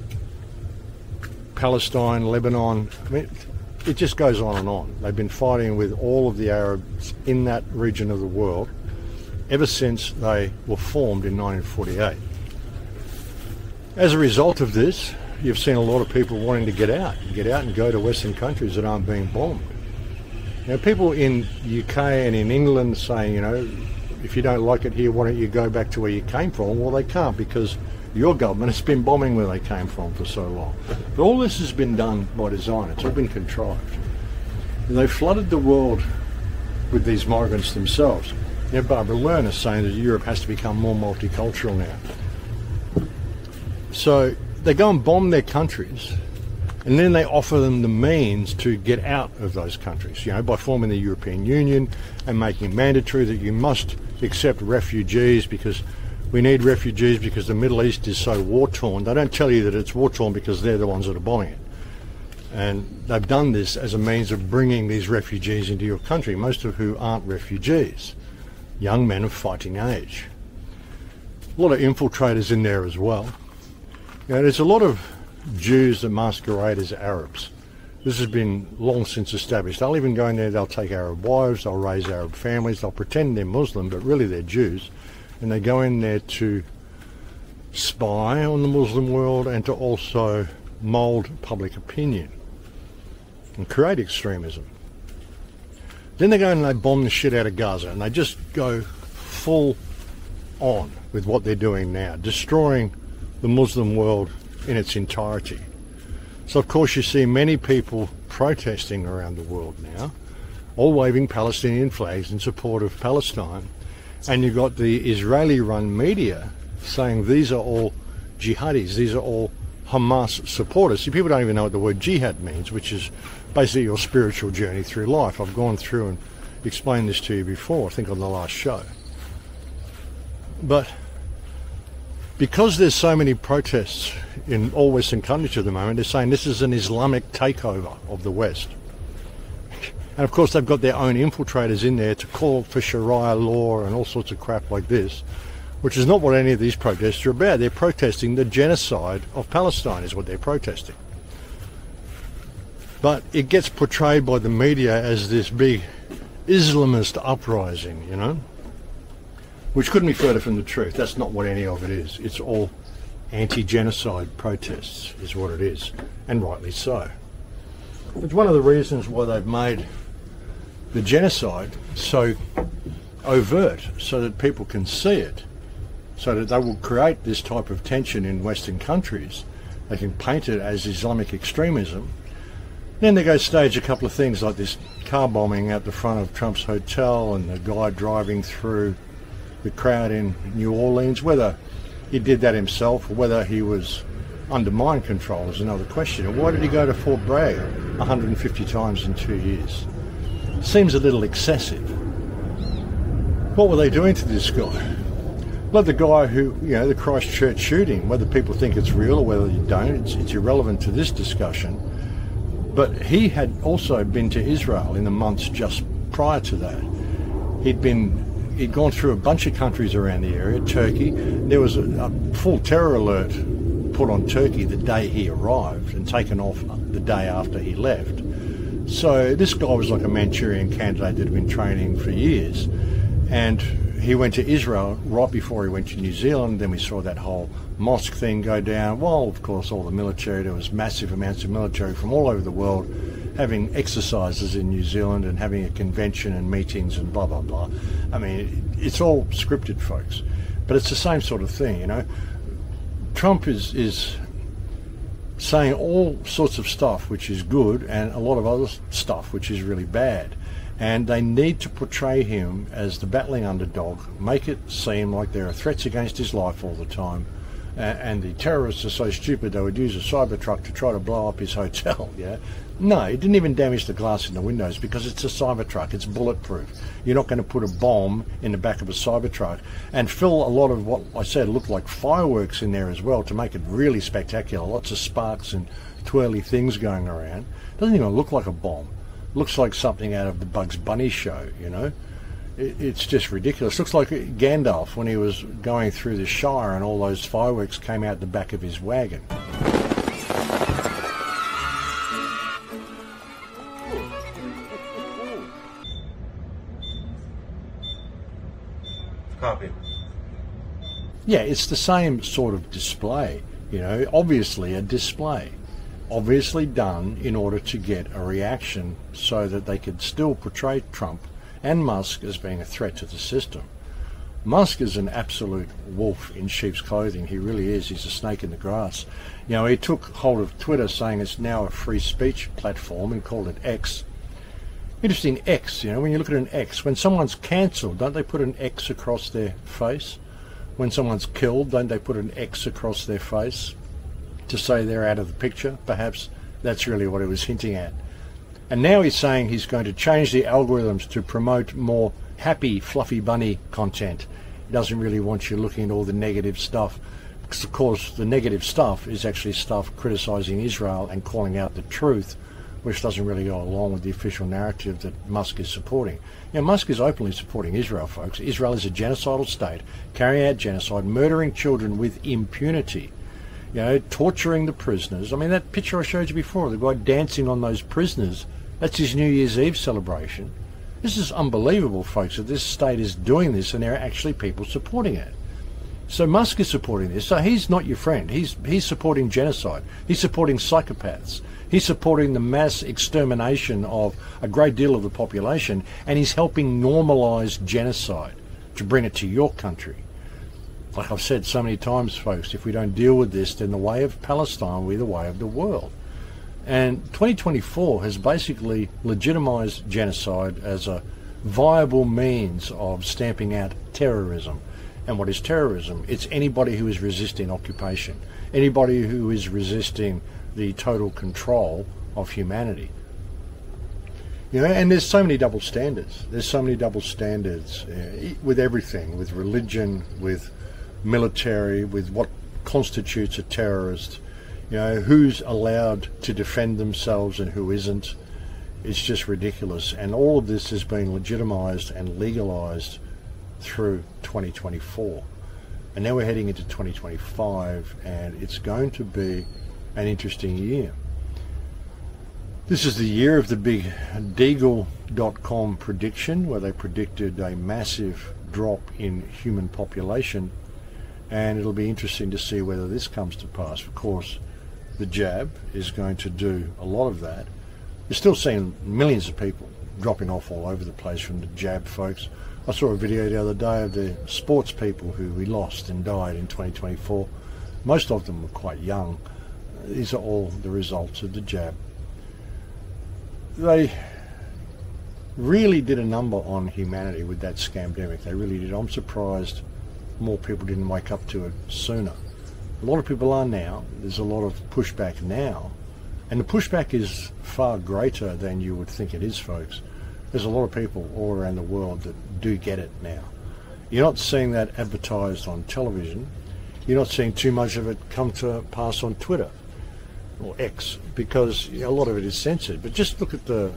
Palestine, Lebanon. I mean, it just goes on and on. They've been fighting with all of the Arabs in that region of the world ever since they were formed in 1948. As a result of this, you've seen a lot of people wanting to get out and go to Western countries that aren't being bombed. Now, people in UK and in England saying, you know, if you don't like it here, why don't you go back to where you came from? Well, they can't, because your government has been bombing where they came from for so long. But all this has been done by design. It's all been contrived. And they flooded the world with these migrants themselves. Now, Barbara Lerner is saying that Europe has to become more multicultural now. So they go and bomb their countries, and then they offer them the means to get out of those countries, you know, by forming the European Union and making it mandatory that you must accept refugees, because we need refugees because the Middle East is so war-torn. They don't tell you that it's war-torn because they're the ones that are bombing it. And they've done this as a means of bringing these refugees into your country, most of who aren't refugees, young men of fighting age. A lot of infiltrators in there as well. You know, there's a lot of Jews that masquerade as Arabs. This has been long since established. They'll even go in there, they'll take Arab wives, they'll raise Arab families, they'll pretend they're Muslim, but really they're Jews. And they go in there to spy on the Muslim world and to also mould public opinion and create extremism. Then they go and they bomb the shit out of Gaza, and they just go full on with what they're doing now, destroying the Muslim world in its entirety. So of course you see many people protesting around the world now all waving Palestinian flags in support of Palestine. And you've got the Israeli-run media saying these are all jihadis, these are all Hamas supporters. See, people don't even know what the word jihad means, which is basically your spiritual journey through life. I've gone through and explained this to you before, I think on the last show. But because there's so many protests in all Western countries at the moment, they're saying this is an Islamic takeover of the West. And of course they've got their own infiltrators in there to call for Sharia law and all sorts of crap like this, which is not what any of these protests are about. They're protesting the genocide of Palestine is what they're protesting. But it gets portrayed by the media as this big Islamist uprising, you know, which couldn't be further from the truth. That's not what any of it is. It's all anti-genocide protests is what it is, and rightly so. It's one of the reasons why they've made the genocide so overt, so that people can see it, so that they will create this type of tension in Western countries. They can paint it as Islamic extremism. Then they go stage a couple of things like this car bombing out the front of Trump's hotel and the guy driving through the crowd in New Orleans. Whether he did that himself or whether he was under mind control is another question. And why did he go to Fort Bragg 150 times in 2 years? Seems a little excessive. What were they doing to this guy? Like the guy who, you know, the Christchurch shooting, whether people think it's real or whether you don't, it's irrelevant to this discussion. But he had also been to Israel in the months just prior to that. He'd gone through a bunch of countries around the area, Turkey. There was a full terror alert put on Turkey the day he arrived and taken off the day after he left. So this guy was like a Manchurian candidate that had been training for years. And he went to Israel right before he went to New Zealand. Then we saw that whole mosque thing go down. Well, of course, all the military, there was massive amounts of military from all over the world having exercises in New Zealand and having a convention and meetings and blah, blah, blah. I mean, it's all scripted, folks. But it's the same sort of thing, you know. Trump is saying all sorts of stuff which is good and a lot of other stuff which is really bad. And they need to portray him as the battling underdog, make it seem like there are threats against his life all the time, and the terrorists are so stupid they would use a Cybertruck to try to blow up his hotel, yeah? No, it didn't even damage the glass in the windows because it's a Cybertruck, it's bulletproof. You're not going to put a bomb in the back of a Cybertruck and fill a lot of what I said looked like fireworks in there as well to make it really spectacular, lots of sparks and twirly things going around. Doesn't even look like a bomb. Looks like something out of the Bugs Bunny show, you know. It's just ridiculous. Looks like Gandalf when he was going through the Shire and all those fireworks came out the back of his wagon. Copy. Yeah, it's the same sort of display, you know, obviously a display. Obviously done in order to get a reaction so that they could still portray Trump and Musk as being a threat to the system. Musk is an absolute wolf in sheep's clothing. He really is. He's a snake in the grass. You know, he took hold of Twitter saying it's now a free speech platform and called it X. Interesting, X, you know, when you look at an X, when someone's cancelled, don't they put an X across their face? When someone's killed, don't they put an X across their face to say they're out of the picture? Perhaps that's really what he was hinting at. And now he's saying he's going to change the algorithms to promote more happy, fluffy bunny content. He doesn't really want you looking at all the negative stuff, because of course the negative stuff is actually stuff criticising Israel and calling out the truth, which doesn't really go along with the official narrative that Musk is supporting. You know, Musk is openly supporting Israel, folks. Israel is a genocidal state, carrying out genocide, murdering children with impunity. You know, torturing the prisoners. I mean, that picture I showed you before, the guy dancing on those prisoners, that's his New Year's Eve celebration. This is unbelievable, folks, that this state is doing this and there are actually people supporting it. So Musk is supporting this. So he's not your friend. He's supporting genocide. He's supporting psychopaths. He's supporting the mass extermination of a great deal of the population, and he's helping normalise genocide to bring it to your country. Like I've said so many times, folks, if we don't deal with this, then the way of Palestine will be the way of the world. And 2024 has basically legitimized genocide as a viable means of stamping out terrorism. And what is terrorism? It's anybody who is resisting occupation, anybody who is resisting the total control of humanity. You know, and there's so many double standards. There's so many double standards with everything, with religion, with military, with what constitutes a terrorist. You know, who's allowed to defend themselves and who isn't. It's just ridiculous. And all of this is being legitimized and legalized through 2024. And now we're heading into 2025, and it's going to be an interesting year. This is the year of the big Deagle.com prediction, where they predicted a massive drop in human population, and it'll be interesting to see whether this comes to pass. Of course, the jab is going to do a lot of that. You're still seeing millions of people dropping off all over the place from the jab, folks. I saw a video the other day of the sports people who we lost and died in 2024. Most of them were quite young. These are all the results of the jab. They really did a number on humanity with that scamdemic. They really did. I'm surprised more people didn't wake up to it sooner. A lot of people are now. There's a lot of pushback now. And the pushback is far greater than you would think it is, folks. There's a lot of people all around the world that do get it now. You're not seeing that advertised on television. You're not seeing too much of it come to pass on Twitter or X, because a lot of it is censored. But just look at the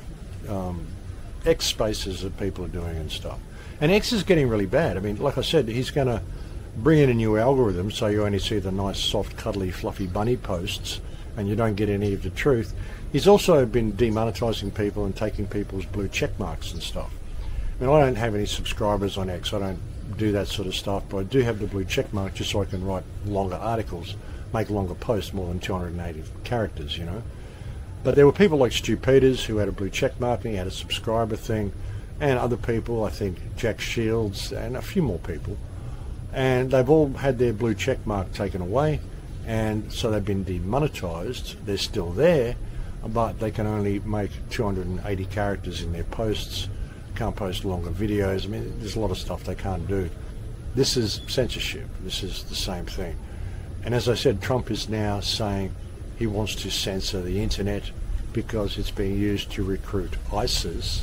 X spaces that people are doing and stuff. And X is getting really bad. I mean, like I said, he's going to bring in a new algorithm so you only see the nice, soft, cuddly, fluffy bunny posts and you don't get any of the truth. He's also been demonetizing people and taking people's blue check marks and stuff. I mean, I don't have any subscribers on X. I don't do that sort of stuff, but I do have the blue check mark just so I can write longer articles, make longer posts, more than 280 characters, you know. But there were people like Stu Peters who had a blue check mark and he had a subscriber thing, and other people, I think Jack Shields and a few more people. And they've all had their blue check mark taken away, and so they've been demonetized. They're still there, but they can only make 280 characters in their posts, can't post longer videos. I mean, there's a lot of stuff they can't do. This is censorship. This is the same thing. And as I said, Trump is now saying he wants to censor the internet because it's being used to recruit ISIS.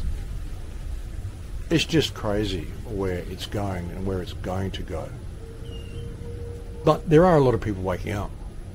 It's just crazy where it's going and where it's going to go. But there are a lot of people waking up,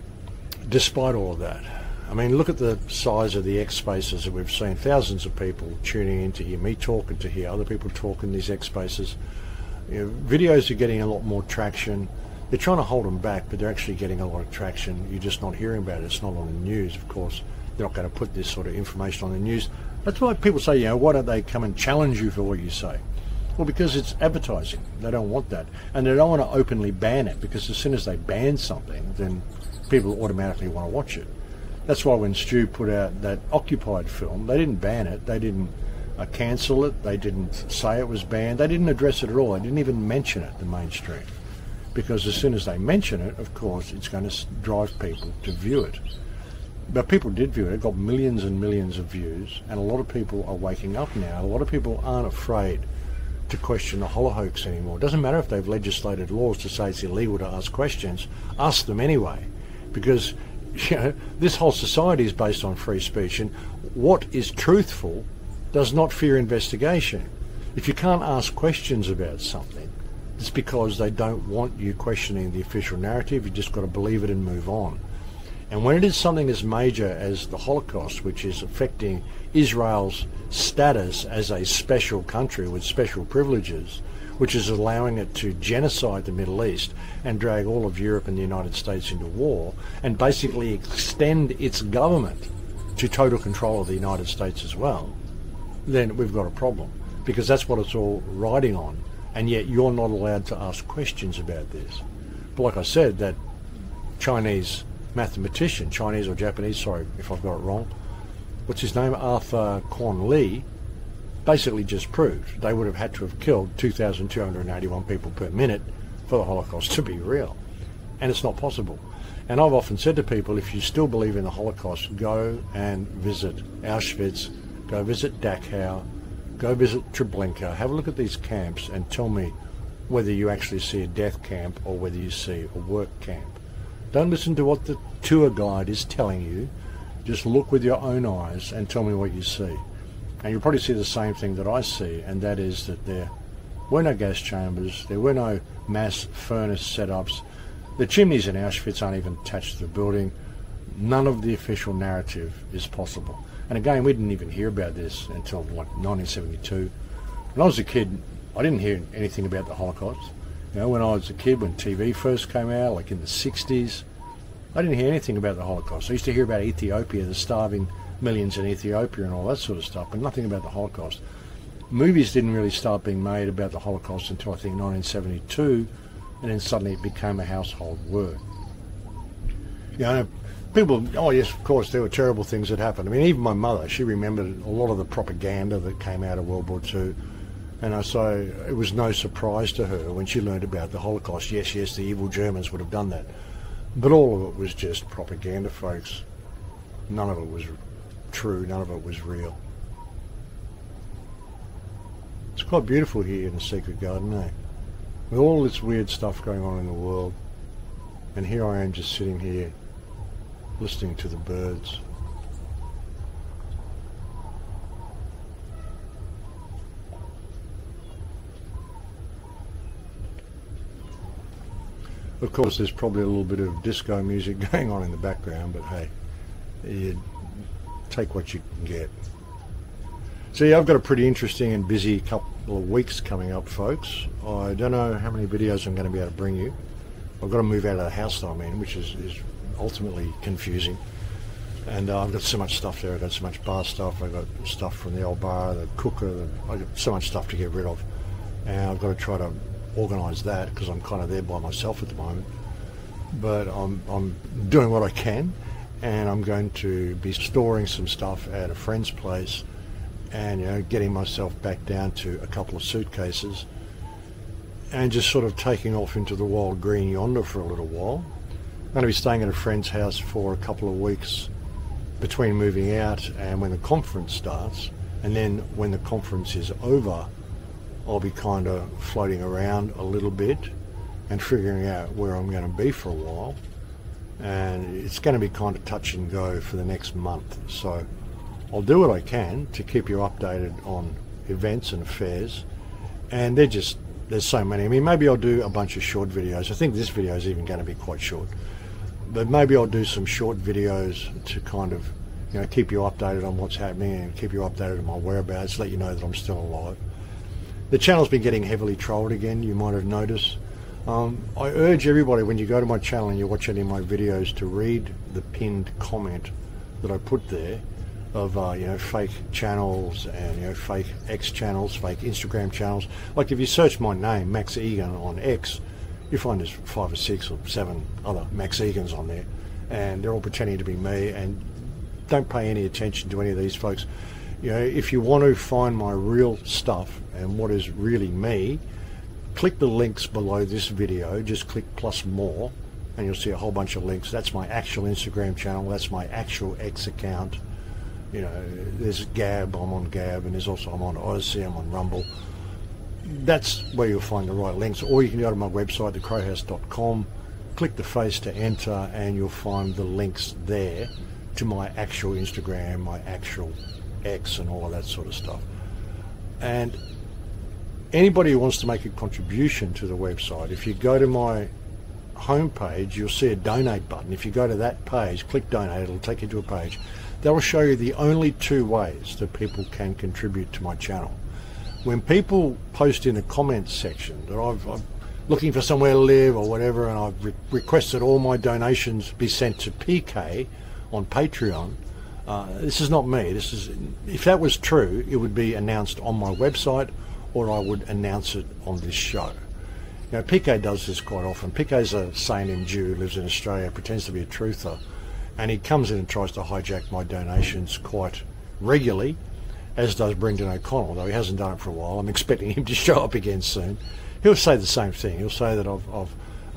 despite all of that. I mean, look at the size of the X spaces that we've seen. Thousands of people tuning in to hear me talk and to hear other people talk in these X spaces. You know, videos are getting a lot more traction. They're trying to hold them back, but they're actually getting a lot of traction. You're just not hearing about it. It's not on the news, of course. They're not going to put this sort of information on the news. That's why people say, you know, why don't they come and challenge you for what you say? Well, because it's advertising. They don't want that. And they don't want to openly ban it, because as soon as they ban something, then people automatically want to watch it. That's why when Stu put out that Occupied film, they didn't ban it. They didn't cancel it. They didn't say it was banned. They didn't address it at all. They didn't even mention it, the mainstream. Because as soon as they mention it, of course, it's going to drive people to view it. But people did view it. It got millions and millions of views, and a lot of people are waking up now. A lot of people aren't afraid to question the holocaust anymore. It doesn't matter if they've legislated laws to say it's illegal to ask questions. Ask them anyway, because you know, this whole society is based on free speech, and what is truthful does not fear investigation. If you can't ask questions about something, it's because they don't want you questioning the official narrative. You just got to believe it and move on. And when it is something as major as the Holocaust, which is affecting Israel's status as a special country with special privileges, which is allowing it to genocide the Middle East and drag all of Europe and the United States into war, and basically extend its government to total control of the United States as well, then we've got a problem, because that's what it's all riding on. And yet you're not allowed to ask questions about this. But like I said, that Chinese mathematician, Chinese or Japanese, sorry if I've got it wrong, what's his name, Arthur Kwon Lee, basically just proved they would have had to have killed 2,281 people per minute for the Holocaust to be real. and it's not possible. And I've often said to people, if you still believe in the Holocaust, go and visit Auschwitz, go visit Dachau, go visit Treblinka, have a look at these camps and tell me whether you actually see a death camp or whether you see a work camp. Don't listen to what the tour guide is telling you. Just look with your own eyes and tell me what you see. And you'll probably see the same thing that I see, and that is that there were no gas chambers, there were no mass furnace setups. The chimneys in Auschwitz aren't even attached to the building. None of the official narrative is possible. And again, we didn't even hear about this until like 1972. When I was a kid, I didn't hear anything about the Holocaust. You know, when I was a kid, when TV first came out, like in the 60s, I didn't hear anything about the Holocaust. I used to hear about Ethiopia, the starving millions in Ethiopia and all that sort of stuff, but nothing about the Holocaust. Movies didn't really start being made about the Holocaust until I think 1972, and then suddenly it became a household word. You know, people, oh yes, of course, there were terrible things that happened. I mean, even my mother, she remembered a lot of the propaganda that came out of World War II. And so it was no surprise to her when she learned about the Holocaust. Yes, the evil Germans would have done that. But all of it was just propaganda, folks. None of it was true, none of it was real. It's quite beautiful here in the Secret Garden, eh? With all this weird stuff going on in the world. And here I am just sitting here listening to the birds. Of course, there's probably a little bit of disco music going on in the background, but hey, you take what you can get. So yeah, I've got a pretty interesting and busy couple of weeks coming up, folks. I don't know how many videos I'm going to be able to bring you. I've got to move out of the house that I'm in, which is ultimately confusing. And I've got so much stuff there. I've got so much bar stuff. I've got stuff from the old bar, the cooker. I've got so much stuff to get rid of. And I've got to try to organise that because I'm kind of there by myself at the moment. But I'm doing what I can, and I'm going to be storing some stuff at a friend's place and, you know, getting myself back down to a couple of suitcases and just sort of taking off into the wild green yonder for a little while. I'm going to be staying at a friend's house for a couple of weeks between moving out and when the conference starts, and then when the conference is over, I'll be kind of floating around a little bit and figuring out where I'm going to be for a while. And it's going to be kind of touch and go for the next month. So I'll do what I can to keep you updated on events and affairs. And there's so many. I mean, maybe I'll do a bunch of short videos. I think this video is even going to be quite short. But maybe I'll do some short videos to kind of, you know, keep you updated on what's happening and keep you updated on my whereabouts, let you know that I'm still alive. The channel's been getting heavily trolled again, you might have noticed. I urge everybody, when you go to my channel and you watch any of my videos, to read the pinned comment that I put there of you know, fake channels and, you know, fake X channels, fake Instagram channels. Like if you search my name, Max Egan, on X, you find there's 5 or 6 or 7 other Max Egans on there, and they're all pretending to be me. And don't pay any attention to any of these folks. You know, if you want to find my real stuff and what is really me, click the links below this video. Just click plus more and you'll see a whole bunch of links. That's my actual Instagram channel. That's my actual X account. You know, there's Gab, I'm on Gab, and there's also, I'm on Odyssey, I'm on Rumble. That's where you'll find the right links. Or you can go to my website, thecrowhouse.com, click the face to enter, and you'll find the links there to my actual Instagram, my actual X, and all of that sort of stuff. And anybody who wants to make a contribution to the website, if you go to my homepage, you'll see a donate button. If you go to that page, click donate, it'll take you to a page that will show you the only 2 ways that people can contribute to my channel. When people post in the comments section that I'm looking for somewhere to live or whatever, and I've requested all my donations be sent to PK on Patreon, this is not me. This is, if that was true, it would be announced on my website, or I would announce it on this show. Now, PK does this quite often. PK's a sane Jew who lives in Australia, pretends to be a truther, and he comes in and tries to hijack my donations quite regularly, as does Brendan O'Connell, though he hasn't done it for a while. I'm expecting him to show up again soon. He'll say the same thing. He'll say that I've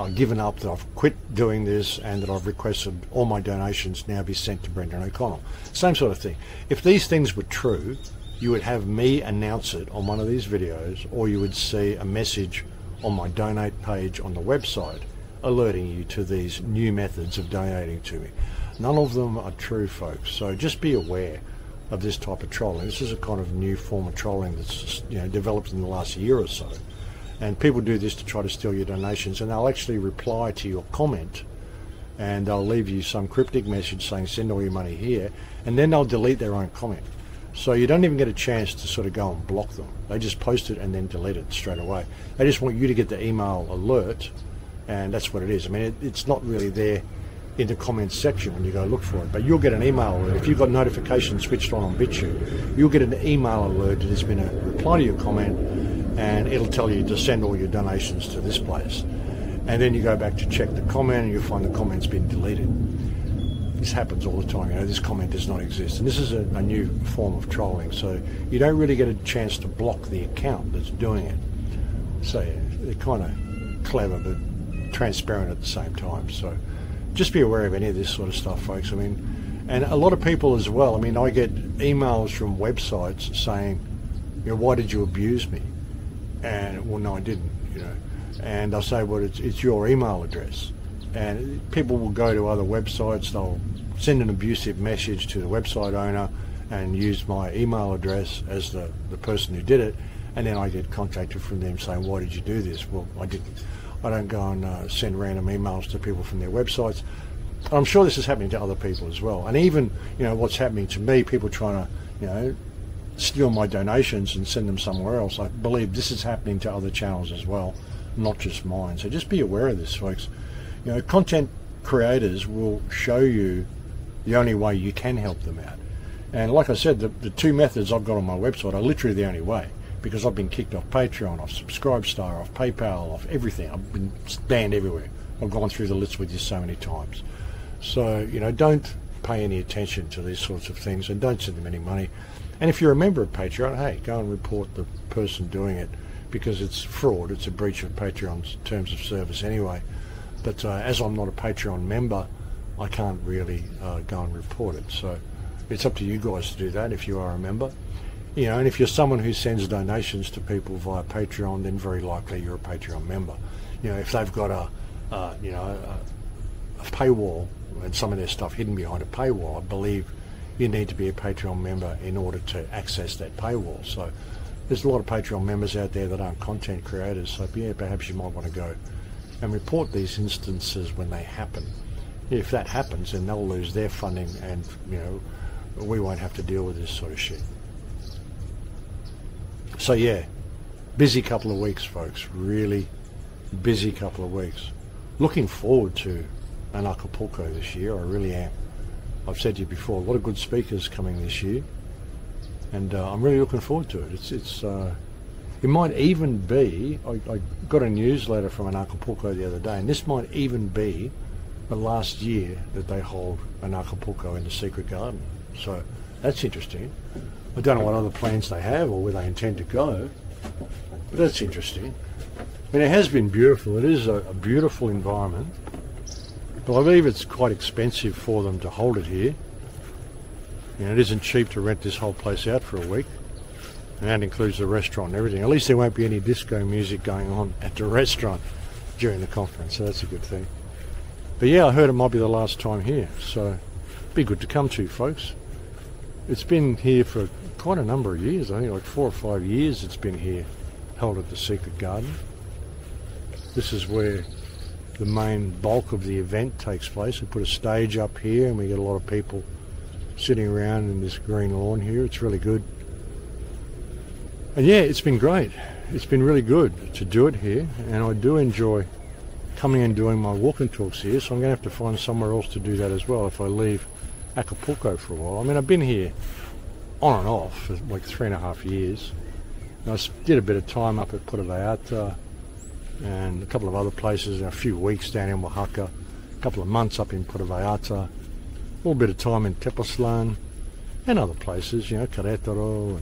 I've given up, that I've quit doing this, and that I've requested all my donations now be sent to Brendan O'Connell. Same sort of thing. If these things were true, you would have me announce it on one of these videos, or you would see a message on my donate page on the website alerting you to these new methods of donating to me. None of them are true, folks, so just be aware of this type of trolling. This is a kind of new form of trolling that's developed in the last year or so, and people do this to try to steal your donations, and they'll actually reply to your comment and they'll leave you some cryptic message saying send all your money here, and then they'll delete their own comment. So you don't even get a chance to sort of go and block them. They just post it and then delete it straight away. They just want you to get the email alert, and that's what it is. I mean, it's not really there in the comments section when you go look for it, but you'll get an email alert. If you've got notifications switched on BitChute, you'll get an email alert that there's been a reply to your comment, and it'll tell you to send all your donations to this place. And then you go back to check the comment, and you'll find the comment's been deleted. This happens all the time. This comment does not exist, and this is a new form of trolling, so you don't really get a chance to block the account that's doing it. So yeah, they're kind of clever but transparent at the same time, so just be aware of any of this sort of stuff, folks. I mean, and a lot of people as well. I mean, I get emails from websites saying, why did you abuse me? And well, no, I didn't, and they'll say, well, it's your email address. And people will go to other websites, they'll send an abusive message to the website owner and use my email address as the person who did it, and then I get contacted from them saying, why did you do this? Well, I didn't. I don't go and send random emails to people from their websites. I'm sure this is happening to other people as well. And even, what's happening to me, people trying to, steal my donations and send them somewhere else. I believe this is happening to other channels as well, not just mine. So just be aware of this, folks. Content creators will show you the only way you can help them out. And like I said, the two methods I've got on my website are literally the only way, because I've been kicked off Patreon, off Subscribestar, off PayPal, off everything. I've been banned everywhere. I've gone through the list with you so many times. So, don't pay any attention to these sorts of things, and don't send them any money. And if you're a member of Patreon, hey, go and report the person doing it, because it's fraud. It's a breach of Patreon's terms of service anyway. But as I'm not a Patreon member, I can't really go and report it. So it's up to you guys to do that if you are a member. And if you're someone who sends donations to people via Patreon, then very likely you're a Patreon member. If they've got a paywall and some of their stuff hidden behind a paywall, I believe you need to be a Patreon member in order to access that paywall. So there's a lot of Patreon members out there that aren't content creators. So yeah, perhaps you might want to go and report these instances when they happen. If that happens, then they'll lose their funding, and we won't have to deal with this sort of shit. So yeah, busy couple of weeks, folks. Really busy couple of weeks. Looking forward to an Acapulco this year. I really am. I've said to you before, a lot of good speakers coming this year, and I'm really looking forward to it. It might even be, I got a newsletter from an Acapulco the other day, and this might even be the last year that they hold an Acapulco in the Secret Garden. So that's interesting. I don't know what other plans they have or where they intend to go, but that's interesting. I mean, it has been beautiful. It is a beautiful environment, but I believe it's quite expensive for them to hold it here. It isn't cheap to rent this whole place out for a week. And that includes the restaurant and everything. At least there won't be any disco music going on at the restaurant during the conference, so that's a good thing. But yeah, I heard it might be the last time here, so be good to come to, folks. It's been here for quite a number of years. I think like 4 or 5 years it's been here, held at the Secret Garden. This is where the main bulk of the event takes place. We put a stage up here, and we get a lot of people sitting around in this green lawn here. It's really good. And yeah, it's been great. It's been really good to do it here, and I do enjoy coming and doing my walking talks here, so I'm going to have to find somewhere else to do that as well if I leave Acapulco for a while. I mean, I've been here on and off for like 3.5 years. And I did a bit of time up at Puerto Vallarta and a couple of other places, and a few weeks down in Oaxaca, a couple of months up in Puerto Vallarta, a little bit of time in Tepoztlan and other places, Querétaro,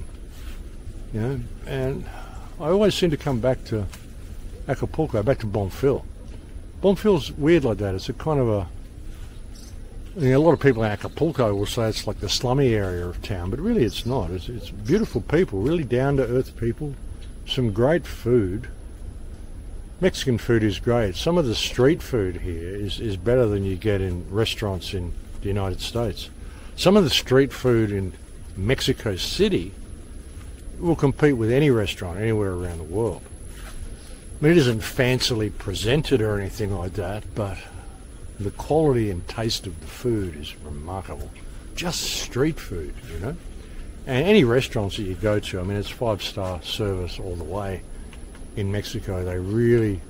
and I always seem to come back to Acapulco, back to Bonfil. Bonn feels weird like that. It's a kind of a lot of people in Acapulco will say it's like the slummy area of town, but really it's not. It's beautiful people, really down-to-earth people, some great food. Mexican food is great. Some of the street food here is better than you get in restaurants in the United States. Some of the street food in Mexico City will compete with any restaurant anywhere around the world. I mean, it isn't fancily presented or anything like that, but the quality and taste of the food is remarkable. Just street food, you know. And any restaurants that you go to, I mean, it's 5-star service all the way. In Mexico, they really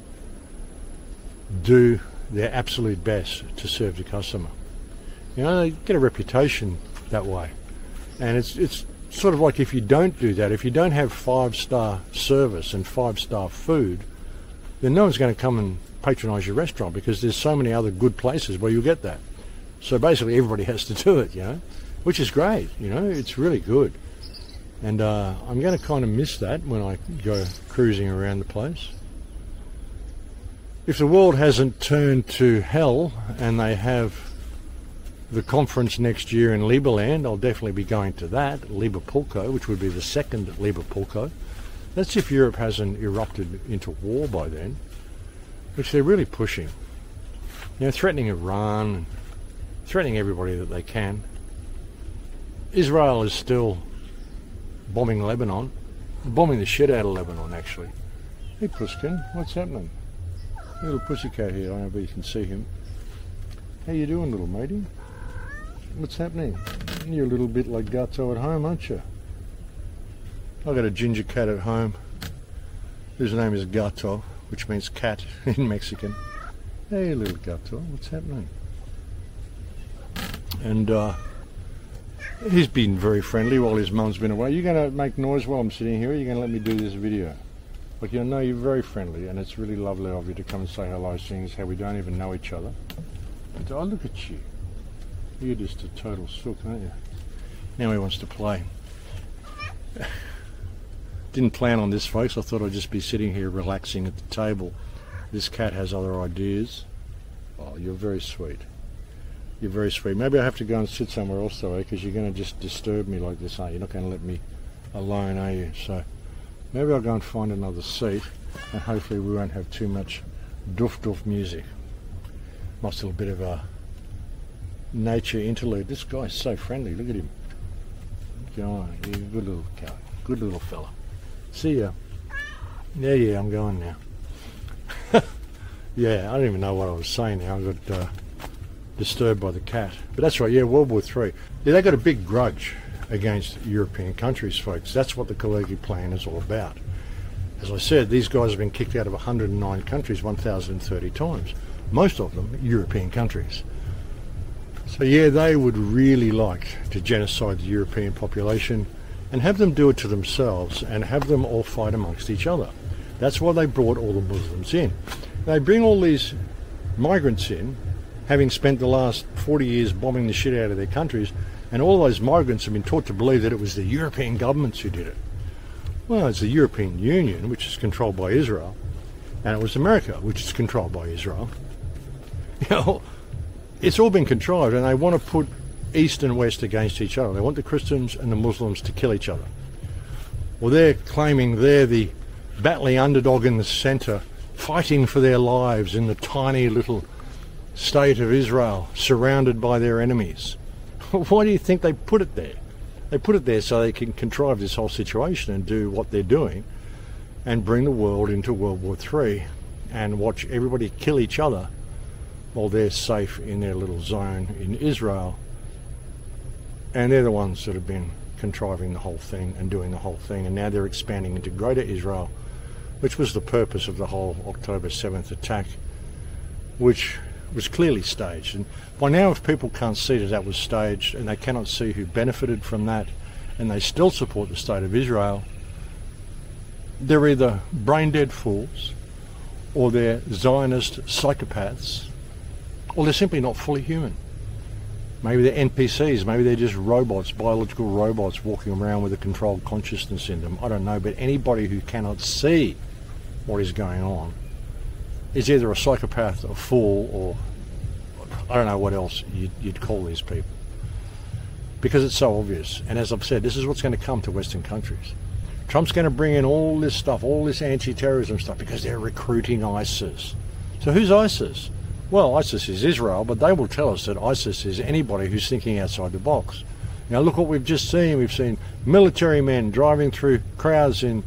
do their absolute best to serve the customer. You know, they get a reputation that way. And it's sort of like if you don't do that, if you don't have 5-star service and 5-star food, then no one's going to come and patronise your restaurant because there's so many other good places where you'll get that. So basically everybody has to do it, you know, which is great, you know, it's really good. And I'm going to kind of miss that when I go cruising around the place. If the world hasn't turned to hell and they have the conference next year in Liberland, I'll definitely be going to that, Liverpolko, which would be the second Liverpolko. That's if Europe hasn't erupted into war by then, which they're really pushing. You know, threatening Iran, threatening everybody that they can. Israel is still bombing Lebanon, bombing the shit out of Lebanon, actually. Hey, Pusskin, what's happening? Little pussycat here, I don't know if you can see him. How you doing, little matey? What's happening? You're a little bit like Gato at home, aren't you? I've got a ginger cat at home whose name is Gato, which means cat in Mexican. Hey, little Gato, what's happening? And he's been very friendly while his mum's been away. You're going to make noise while I'm sitting here, or you're going to let me do this video? Like, you know, you're very friendly, and it's really lovely of you to come and say hello, seeing as how we don't even know each other. And, oh, look at you. You're just a total sook, aren't you? Now he wants to play. Didn't plan on this, folks. I thought I'd just be sitting here relaxing at the table. This cat has other ideas. Oh, you're very sweet. You're very sweet. Maybe I have to go and sit somewhere else, though, because you're going to just disturb me like this, aren't you? You're not going to let me alone, are you? So maybe I'll go and find another seat, and hopefully we won't have too much doof music. Nice little bit of a nature interlude. This guy's so friendly. Look at him. Go on. You're a good little guy. Good little fella. See ya. Yeah, I'm going now. Yeah, I don't even know what I was saying now. I got disturbed by the cat. But that's right, yeah, World War III. Yeah, they got a big grudge against European countries, folks. That's what the Kalergi Plan is all about. As I said, these guys have been kicked out of 109 countries 1,030 times. Most of them European countries. So yeah, they would really like to genocide the European population and have them do it to themselves and have them all fight amongst each other. That's why they brought all the Muslims in. They bring all these migrants in, having spent the last 40 years bombing the shit out of their countries, and all those migrants have been taught to believe that it was the European governments who did it. Well, it's the European Union, which is controlled by Israel, and it was America, which is controlled by Israel. You know, it's all been contrived, and they want to put East and West against each other. They want the Christians and the Muslims to kill each other. Well, they're claiming they're the battling underdog in the centre, fighting for their lives in the tiny little state of Israel, surrounded by their enemies. Why do you think they put it there? They put it there so they can contrive this whole situation and do what they're doing and bring the world into World War III and watch everybody kill each other while they're safe in their little zone in Israel. And they're the ones that have been contriving the whole thing and doing the whole thing, and now they're expanding into Greater Israel, which was the purpose of the whole October 7th attack, which was clearly staged. And by now, if people can't see that that was staged and they cannot see who benefited from that, and they still support the State of Israel, they're either brain-dead fools, or they're Zionist psychopaths, or they're simply not fully human. Maybe they're NPCs, maybe they're just robots, biological robots walking around with a controlled consciousness in them. I don't know, but anybody who cannot see what is going on is either a psychopath, a fool, or I don't know what else you'd call these people. Because it's so obvious. And as I've said, this is what's going to come to Western countries. Trump's going to bring in all this stuff, all this anti-terrorism stuff, because they're recruiting ISIS. So who's ISIS? Well, ISIS is Israel, but they will tell us that ISIS is anybody who's thinking outside the box. Now look what we've just seen. We've seen military men driving through crowds in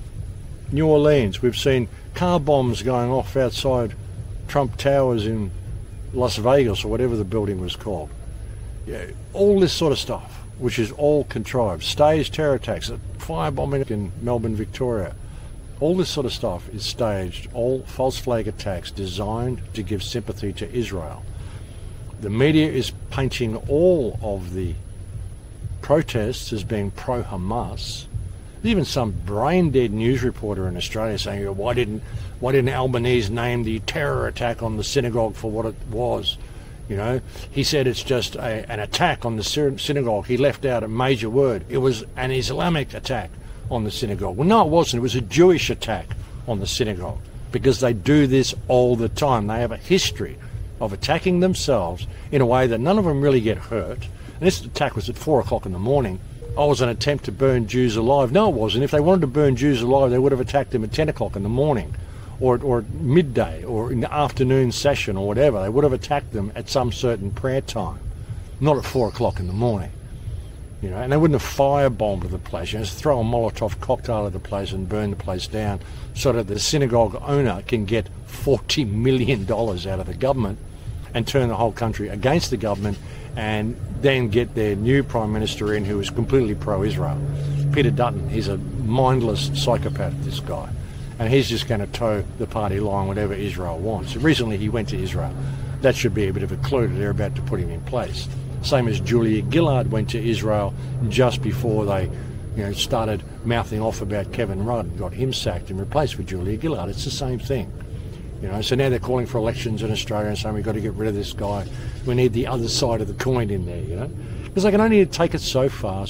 New Orleans. We've seen car bombs going off outside Trump Towers in Las Vegas, or whatever the building was called. Yeah, all this sort of stuff, which is all contrived. Staged terror attacks, firebombing in Melbourne, Victoria. All this sort of stuff is staged, all false flag attacks designed to give sympathy to Israel. The media is painting all of the protests as being pro-Hamas. There's even some brain-dead news reporter in Australia saying, why didn't Albanese name the terror attack on the synagogue for what it was? You know, he said it's just an attack on the synagogue. He left out a major word. It was an Islamic attack on the synagogue. Well, no, it wasn't. It was a Jewish attack on the synagogue, because they do this all the time. They have a history of attacking themselves in a way that none of them really get hurt. And this attack was at 4 o'clock in the morning. Oh, it was an attempt to burn Jews alive. No, it wasn't. If they wanted to burn Jews alive, they would have attacked them at 10 o'clock in the morning. Or midday, or in the afternoon session, or whatever. They would have attacked them at some certain prayer time, not at 4 o'clock in the morning. You know, and they wouldn't have firebombed the place. You know, just throw a Molotov cocktail at the place and burn the place down, so that the synagogue owner can get $40 million out of the government and turn the whole country against the government, and then get their new Prime Minister in who is completely pro-Israel. Peter Dutton, he's a mindless psychopath, this guy. And he's just going to toe the party line whatever Israel wants. Recently he went to Israel. That should be a bit of a clue that they're about to put him in place. Same as Julia Gillard went to Israel just before they started mouthing off about Kevin Rudd and got him sacked and replaced with Julia Gillard. It's the same thing. So now they're calling for elections in Australia and saying we've got to get rid of this guy. We need the other side of the coin in there, Because they can only take it so far.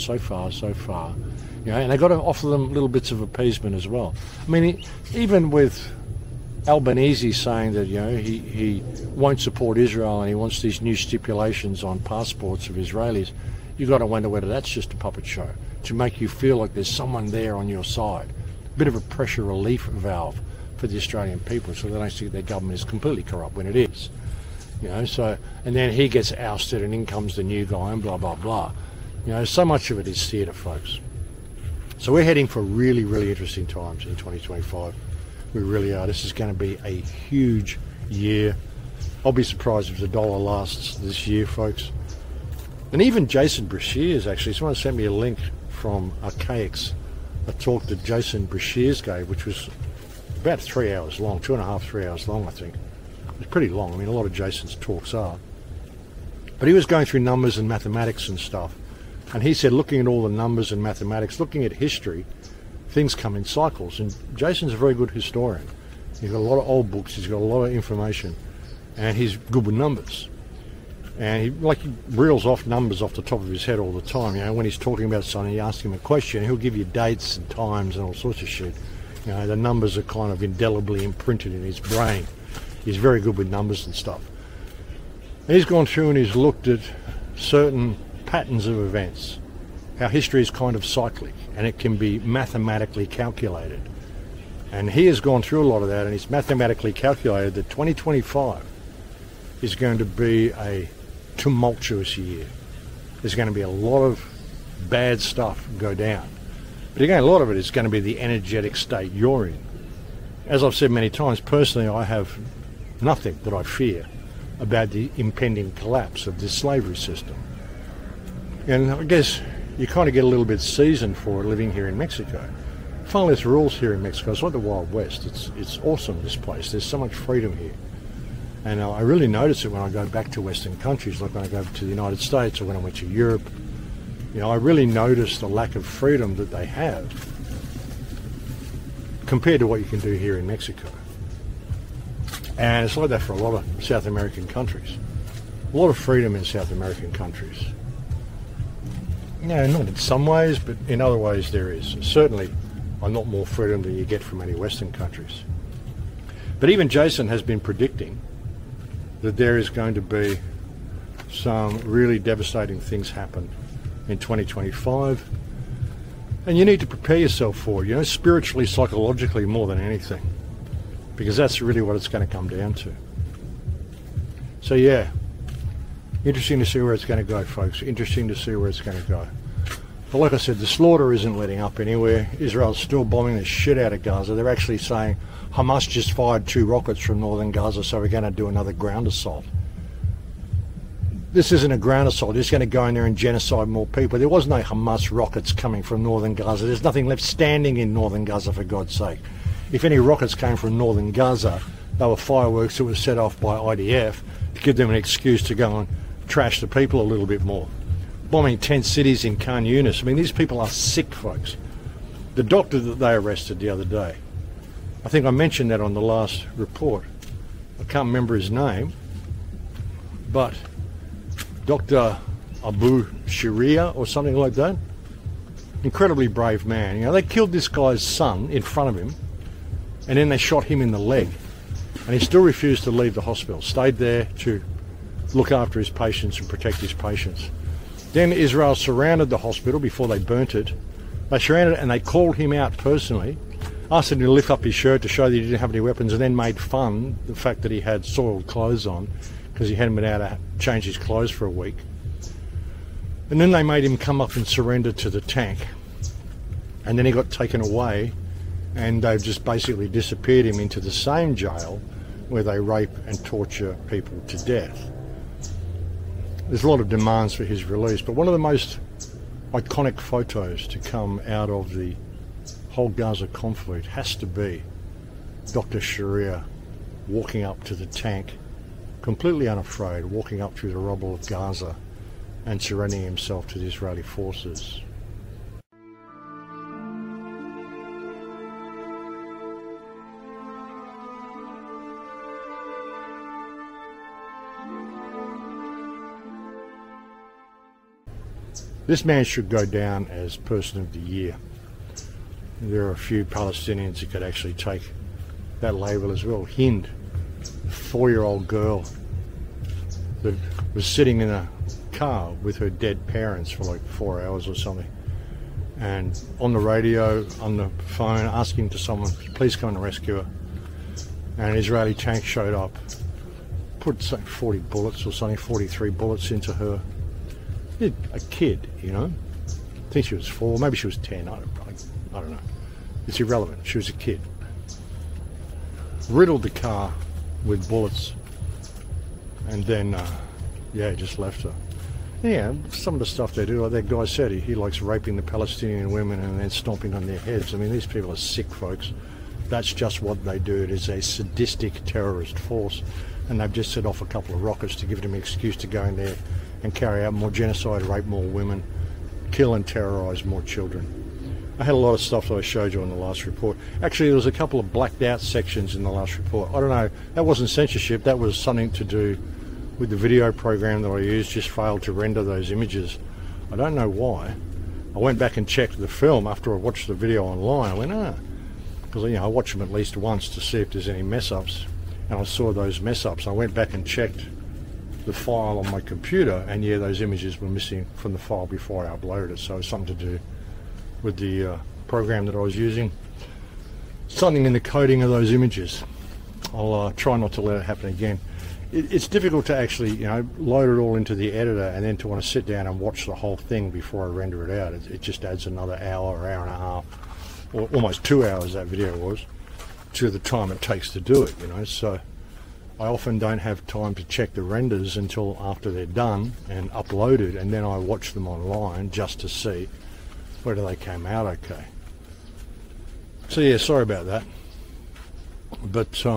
And they've got to offer them little bits of appeasement as well. I mean, even with Albanese saying that, he won't support Israel and he wants these new stipulations on passports of Israelis, you've got to wonder whether that's just a puppet show to make you feel like there's someone there on your side. A bit of a pressure relief valve for the Australian people, so they don't see their government is completely corrupt when it is. And then he gets ousted and in comes the new guy and blah, blah, blah. So much of it is theatre, folks. So we're heading for really, really interesting times in 2025. We really are. This is going to be a huge year. I'll be surprised if the dollar lasts this year, folks. And even Jason Breshears, actually, someone sent me a link from Archaics, a talk that Jason Breshears gave, which was about 3 hours long, 2.5, 3 hours long, I think. It's pretty long. I mean, a lot of Jason's talks are. But he was going through numbers and mathematics and stuff. And he said, looking at all the numbers and mathematics, looking at history, things come in cycles. And Jason's a very good historian. He's got a lot of old books. He's got a lot of information. And he's good with numbers. And he reels off numbers off the top of his head all the time. When he's talking about something, you ask him a question, he'll give you dates and times and all sorts of shit. The numbers are kind of indelibly imprinted in his brain. He's very good with numbers and stuff. And he's gone through and he's looked at certain patterns of events, how history is kind of cyclic and it can be mathematically calculated. And he has gone through a lot of that, and he's mathematically calculated that 2025 is going to be a tumultuous year. There's going to be a lot of bad stuff go down. But again, a lot of it is going to be the energetic state you're in. As I've said many times, personally, I have nothing that I fear about the impending collapse of this slavery system. And I guess you kind of get a little bit seasoned for it living here in Mexico. Far less rules here in Mexico. It's like the Wild West. It's awesome, this place. There's so much freedom here. And I really notice it when I go back to Western countries, like when I go to the United States or when I went to Europe. I really notice the lack of freedom that they have compared to what you can do here in Mexico. And it's like that for a lot of South American countries. A lot of freedom in South American countries. Not in some ways, but in other ways there is. Certainly a lot more freedom than you get from any Western countries. But even Jason has been predicting that there is going to be some really devastating things happen in 2025. And you need to prepare yourself for it, you know, spiritually, psychologically, more than anything. Because that's really what it's going to come down to. So yeah, interesting to see where it's going to go, folks. Interesting to see where it's going to go. But like I said, the slaughter isn't letting up anywhere. Israel's still bombing the shit out of Gaza. They're actually saying Hamas just fired 2 rockets from northern Gaza, so we're going to do another ground assault. This isn't a ground assault. It's going to go in there and genocide more people. There was no Hamas rockets coming from northern Gaza. There's nothing left standing in northern Gaza, for God's sake. If any rockets came from northern Gaza, they were fireworks that were set off by IDF to give them an excuse to go and trash the people a little bit more. Bombing 10 cities in Khan Yunis. I mean, these people are sick, folks. The doctor that they arrested the other day, I think I mentioned that on the last report. I can't remember his name, but Dr. Abu Sharia or something like that. Incredibly brave man. You know, they killed this guy's son in front of him, and then they shot him in the leg. And he still refused to leave the hospital, stayed there to look after his patients and protect his patients. Then Israel surrounded the hospital before they burnt it. They surrounded it and they called him out personally, asked him to lift up his shirt to show that he didn't have any weapons, and then made fun the fact that he had soiled clothes on because he hadn't been able to change his clothes for a week. And then they made him come up and surrender to the tank. And then he got taken away, and they've just basically disappeared him into the same jail where they rape and torture people to death. There's a lot of demands for his release, but one of the most iconic photos to come out of the whole Gaza conflict has to be Dr. Sharia walking up to the tank, completely unafraid, walking up through the rubble of Gaza and surrendering himself to the Israeli forces. This man should go down as Person of the Year. There are a few Palestinians that could actually take that label as well. Hind, a 4-year-old girl that was sitting in a car with her dead parents for like 4 hours or something, and on the radio, on the phone, asking to someone, please come and rescue her. And an Israeli tank showed up, put 40 bullets or something, 43 bullets into her. A kid, you know. I think she was 4, maybe she was 10, I don't know. It's irrelevant, she was a kid. Riddled the car with bullets, and then, just left her. Yeah, some of the stuff they do, like that guy said, he likes raping the Palestinian women and then stomping on their heads. I mean, these people are sick, folks. That's just what they do. It is a sadistic terrorist force, and they've just set off a couple of rockets to give them an excuse to go in there and carry out more genocide, rape more women, kill and terrorise more children. I had a lot of stuff that I showed you on the last report. Actually, there was a couple of blacked out sections in the last report. I don't know, that wasn't censorship, that was something to do with the video program that I used, just failed to render those images. I don't know why. I went back and checked the film after I watched the video online. I went, because I watch them at least once to see if there's any mess-ups, and I saw those mess-ups. I went back and checked the file on my computer, and yeah, those images were missing from the file before I uploaded it, so it's something to do with the program that I was using. Something in the coding of those images. I'll try not to let it happen again. It's difficult to actually, load it all into the editor and then to want to sit down and watch the whole thing before I render it out. It just adds another hour or hour and a half, or almost 2 hours that video was, to the time it takes to do it, so I often don't have time to check the renders until after they're done and uploaded, and then I watch them online just to see whether they came out okay. So yeah, sorry about that. But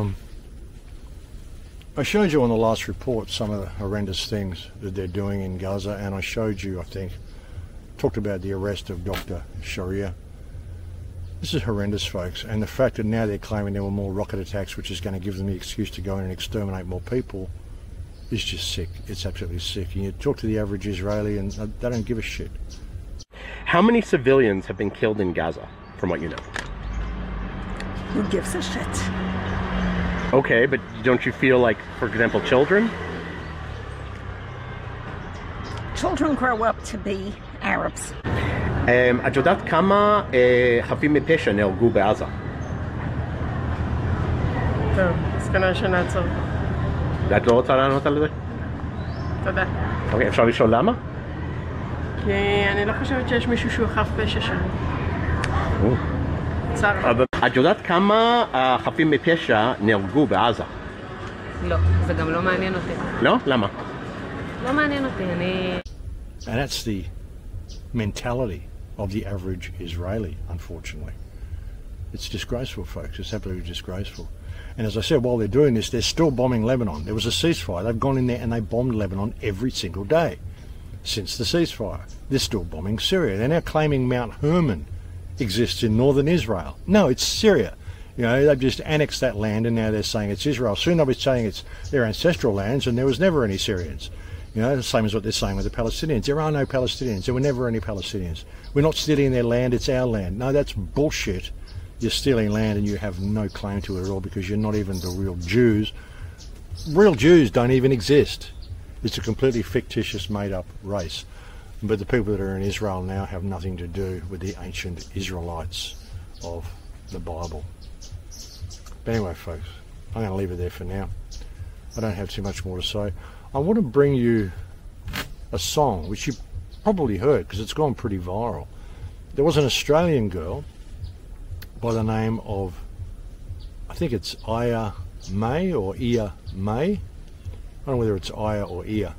I showed you on the last report some of the horrendous things that they're doing in Gaza, and I showed you, I think, talked about the arrest of Dr. Sharia. This is horrendous, folks, and the fact that now they're claiming there were more rocket attacks, which is going to give them the excuse to go in and exterminate more people, is just sick. It's absolutely sick. And you talk to the average Israeli and they don't give a shit. How many civilians have been killed in Gaza, from what you know? Who gives a shit? Okay, but don't you feel like, for example, children? Children grow up to be Arabs. את יודעת כמה חפים מפשע נהרגו בעזה? טוב, אז כנראה שנעצור. את לא רוצה לענות על זה? תודה. אוקיי, אפשר לשאול למה? כי אני לא חושבת שיש מישהו שהוא חף פשע שם. את יודעת כמה חפים מפשע נהרגו בעזה? לא, זה גם לא מעניין אותי. לא? למה? לא מעניין אותי, אני... And that's the mentality of the average Israeli, unfortunately. It's disgraceful, folks. It's absolutely disgraceful. And as I said, while they're doing this, they're still bombing Lebanon. There was a ceasefire. They've gone in there and they bombed Lebanon every single day since the ceasefire. They're still bombing Syria. They're now claiming Mount Hermon exists in northern Israel. No, it's Syria. You know, they've just annexed that land and now they're saying it's Israel. Soon they'll be saying it's their ancestral lands and there was never any Syrians. You know, the same as what they're saying with the Palestinians. There are no Palestinians. There were never any Palestinians. We're not stealing their land, it's our land. No, that's bullshit. You're stealing land and you have no claim to it at all because you're not even the real Jews. Real Jews don't even exist. It's a completely fictitious, made-up race. But the people that are in Israel now have nothing to do with the ancient Israelites of the Bible. But anyway, folks, I'm going to leave it there for now. I don't have too much more to say. I want to bring you a song which you probably heard because it's gone pretty viral. There was an Australian girl by the name of, I think it's Aya May or Ia May. I don't know whether it's Aya or Ia.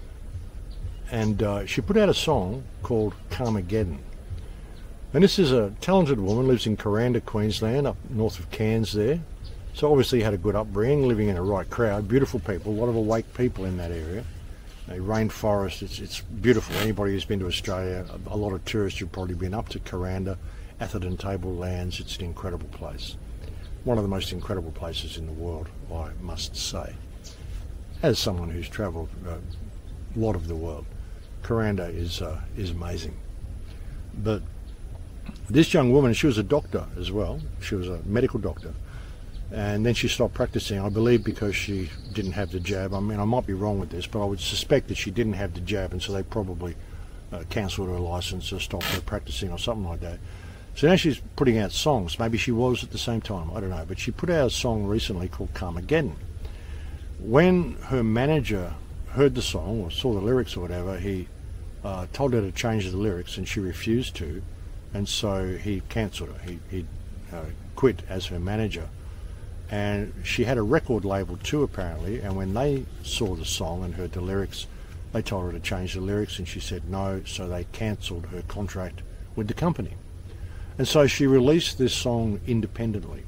And she put out a song called Carmageddon. And this is a talented woman, lives in Kuranda, Queensland, up north of Cairns there. So obviously had a good upbringing, living in a right crowd, beautiful people, a lot of awake people in that area. A rainforest, it's beautiful. Anybody who's been to Australia, a lot of tourists have probably been up to Kuranda, Atherton Tablelands. It's an incredible place. One of the most incredible places in the world, I must say. As someone who's travelled a lot of the world, Kuranda is amazing. But this young woman, she was a doctor as well. She was a medical doctor. And then she stopped practicing, I believe because she didn't have the jab. I mean, I might be wrong with this, but I would suspect that she didn't have the jab, and so they probably cancelled her licence or stopped her practicing or something like that. So now she's putting out songs. Maybe she was at the same time, I don't know. But she put out a song recently called Carmageddon. When her manager heard the song or saw the lyrics or whatever, he told her to change the lyrics and she refused to, and so he cancelled her. He quit as her manager. And she had a record label too, apparently, and when they saw the song and heard the lyrics, they told her to change the lyrics, and she said no, so they cancelled her contract with the company. And so she released this song independently,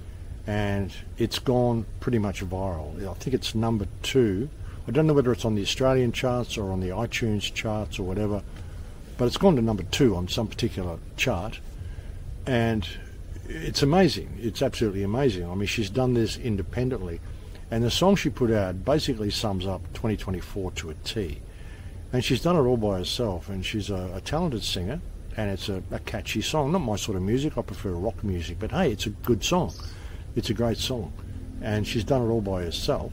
and it's gone pretty much viral. I think it's number 2. I don't know whether it's on the Australian charts or on the iTunes charts or whatever, but it's gone to number 2 on some particular chart, and it's amazing. It's absolutely amazing. I mean, she's done this independently, and the song she put out basically sums up 2024 to a T. And she's done it all by herself, and she's a talented singer, and it's a catchy song. Not my sort of music, I prefer rock music, but hey, it's a good song. It's a great song. And she's done it all by herself.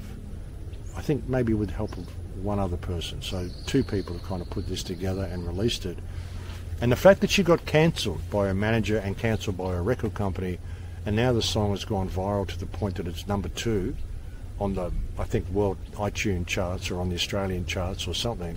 I think maybe with the help of one other person. So 2 people have kind of put this together and released it. And the fact that she got cancelled by her manager and cancelled by her record company, and now the song has gone viral to the point that it's number 2 on the, I think, world iTunes charts or on the Australian charts or something,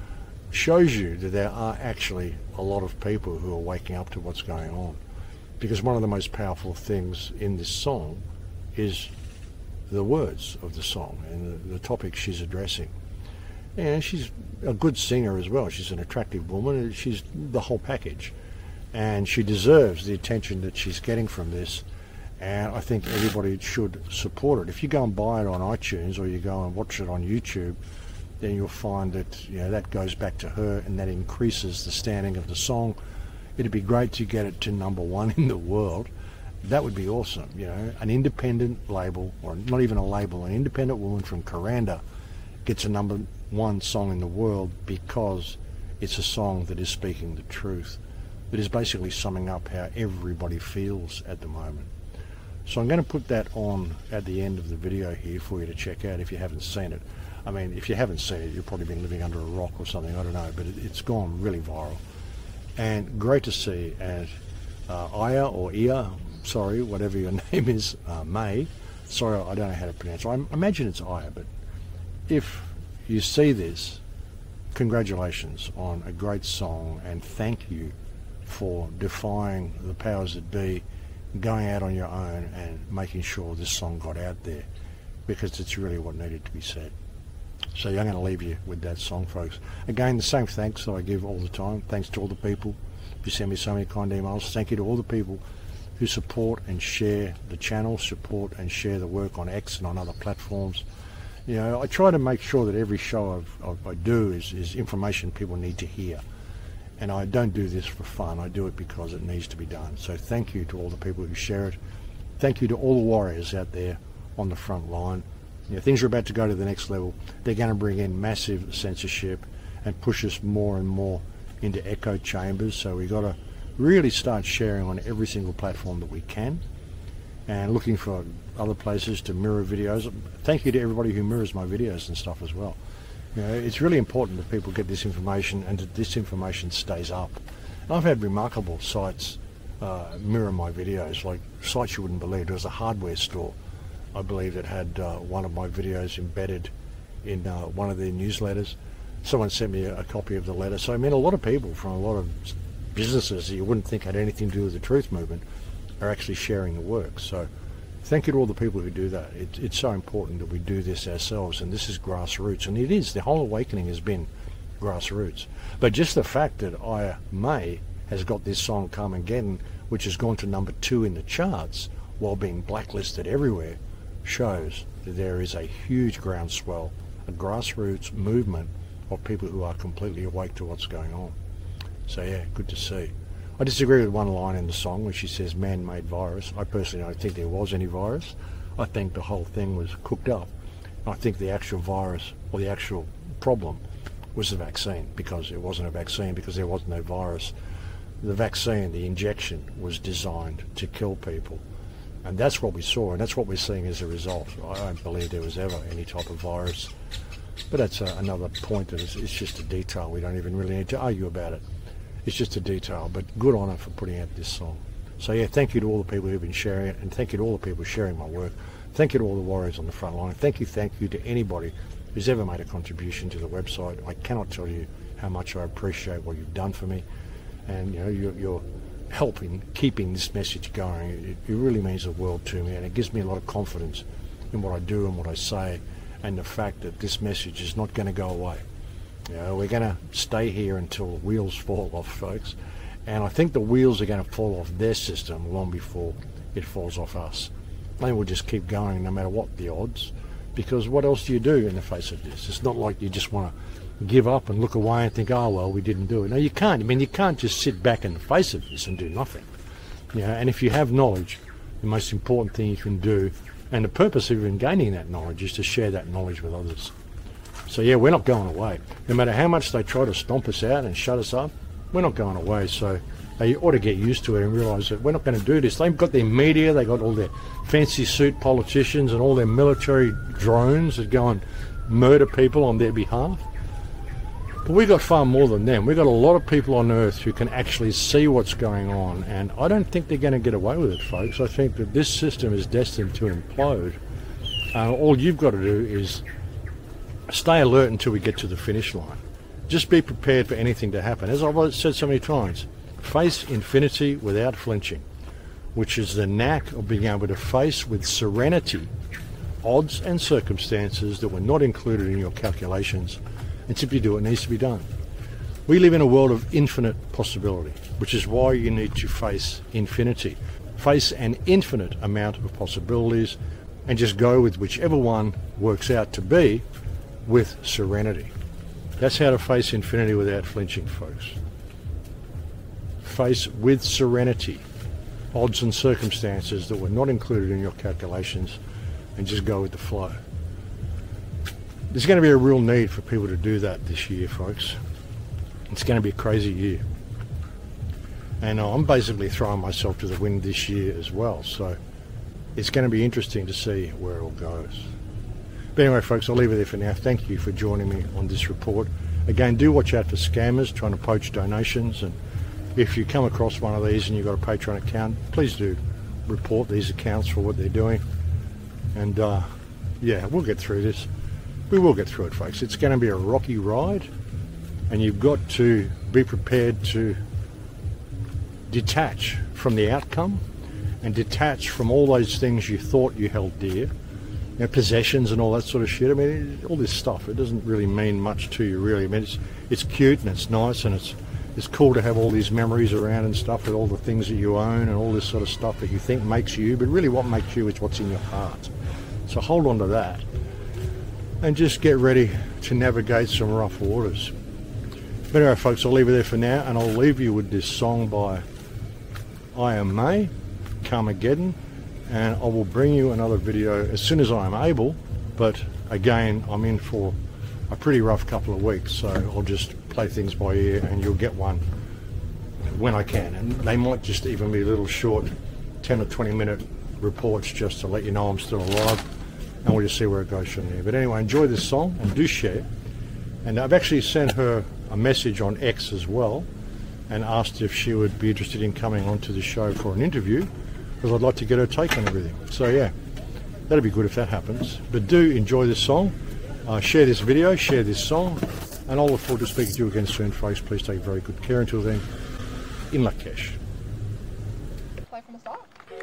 shows you that there are actually a lot of people who are waking up to what's going on. Because one of the most powerful things in this song is the words of the song and the topic she's addressing. And she's a good singer as well. She's an attractive woman. She's the whole package. And she deserves the attention that she's getting from this. And I think everybody should support it. If you go and buy it on iTunes or you go and watch it on YouTube, then you'll find that, you know, that goes back to her and that increases the standing of the song. It'd be great to get it to number 1 in the world. That would be awesome. You know, an independent label, or not even a label, an independent woman from Kuranda gets a number 1 song in the world because it's a song that is speaking the truth, that is basically summing up how everybody feels at the moment. So I'm going to put that on at the end of the video here for you to check out if you haven't seen it. I mean, if you haven't seen it, you've probably been living under a rock or something, I don't know, but it's gone really viral. And great to see as Aya or Ia, sorry, whatever your name is, May, sorry, I don't know how to pronounce it. I imagine it's Aya, but if you see this, congratulations on a great song, and thank you for defying the powers that be, going out on your own and making sure this song got out there, because it's really what needed to be said. So I'm going to leave you with that song, folks. Again, the same thanks that I give all the time. Thanks to all the people who send me so many kind emails. Thank you to all the people who support and share the channel, support and share the work on X and on other platforms. You know, I try to make sure that every show I do is information people need to hear. And I don't do this for fun. I do it because it needs to be done. So thank you to all the people who share it. Thank you to all the warriors out there on the front line. You know, things are about to go to the next level. They're going to bring in massive censorship and push us more and more into echo chambers. So we've got to really start sharing on every single platform that we can, and looking for other places to mirror videos. Thank you to everybody who mirrors my videos and stuff as well. You know, it's really important that people get this information and that this information stays up. And I've had remarkable sites mirror my videos, like sites you wouldn't believe. There was a hardware store, I believe, that had one of my videos embedded in one of their newsletters. Someone sent me a copy of the letter. So I mean, a lot of people from a lot of businesses that you wouldn't think had anything to do with the truth movement are actually sharing the work. So thank you to all the people who do that. It's so important that we do this ourselves, and this is grassroots, and it is. The whole awakening has been grassroots. But just the fact that Aya May has got this song Carmageddon, which has gone to #2 in the charts while being blacklisted everywhere, shows that there is a huge groundswell, a grassroots movement of people who are completely awake to what's going on. So yeah, good to see. I disagree with one line in the song where she says man-made virus. I personally don't think there was any virus. I think the whole thing was cooked up. I think the actual virus, or the actual problem, was the vaccine, because it wasn't a vaccine because there was no virus. The vaccine, the injection, was designed to kill people. And that's what we saw, and that's what we're seeing as a result. I don't believe there was ever any type of virus. But that's another point that it's just a detail. We don't even really need to argue about it. It's just a detail, but good on her for putting out this song. So yeah, thank you to all the people who've been sharing it, and thank you to all the people sharing my work. Thank you to all the warriors on the front line. Thank you to anybody who's ever made a contribution to the website. I cannot tell you how much I appreciate what you've done for me, and you know, your help in keeping this message going. It really means the world to me, and it gives me a lot of confidence in what I do and what I say, and the fact that this message is not going to go away. You know, we're going to stay here until the wheels fall off, folks. And I think the wheels are going to fall off their system long before it falls off us. And we'll just keep going no matter what the odds, because what else do you do in the face of this? It's not like you just want to give up and look away and think, oh, well, we didn't do it. No, you can't. I mean, you can't just sit back in the face of this and do nothing. You know, and if you have knowledge, the most important thing you can do, and the purpose of even gaining that knowledge, is to share that knowledge with others. So yeah, we're not going away. No matter how much they try to stomp us out and shut us up, we're not going away. So they ought to get used to it and realise that we're not going to do this. They've got their media, they've got all their fancy suit politicians and all their military drones that go and murder people on their behalf. But we've got far more than them. We've got a lot of people on Earth who can actually see what's going on, and I don't think they're going to get away with it, folks. I think that this system is destined to implode. All you've got to do is stay alert until we get to the finish line. Just be prepared for anything to happen. As I've said so many times, face infinity without flinching, which is the knack of being able to face with serenity odds and circumstances that were not included in your calculations, and simply do what needs to be done. We live in a world of infinite possibility, which is why you need to face infinity. Face an infinite amount of possibilities and just go with whichever one works out to be with serenity. That's how to face infinity without flinching, folks. Face with serenity odds and circumstances that were not included in your calculations, and just go with the flow. There's going to be a real need for people to do that this year, folks. It's going to be a crazy year. And I'm basically throwing myself to the wind this year as well. So it's going to be interesting to see where it all goes. But anyway, folks, I'll leave it there for now. Thank you for joining me on this report. Again, do watch out for scammers trying to poach donations, and if you come across one of these and you've got a Patreon account, please do report these accounts for what they're doing. And yeah, we'll get through this. We will get through it, folks. It's going to be a rocky ride, and you've got to be prepared to detach from the outcome and detach from all those things you thought you held dear. You know, possessions and all that sort of shit. I mean, all this stuff, it doesn't really mean much to you, really. I mean, it's cute and it's nice and it's cool to have all these memories around and stuff with all the things that you own and all this sort of stuff that you think makes you, but really what makes you is what's in your heart. So hold on to that and just get ready to navigate some rough waters. But anyway, folks, I'll leave it there for now, and I'll leave you with this song by I Am May, Carmageddon. And I will bring you another video as soon as I am able, but again, I'm in for a pretty rough couple of weeks, so I'll just play things by ear and you'll get one when I can. And they might just even be little short 10 or 20 minute reports just to let you know I'm still alive, and we'll just see where it goes from there. But anyway, enjoy this song and do share. And I've actually sent her a message on X as well and asked if she would be interested in coming onto the show for an interview, because I'd like to get her take on everything. So yeah, that'd be good if that happens. But do enjoy this song, share this video, share this song, and I'll look forward to speaking to you again soon, folks. Please take very good care. Until then, in Lakesh. Play from the start.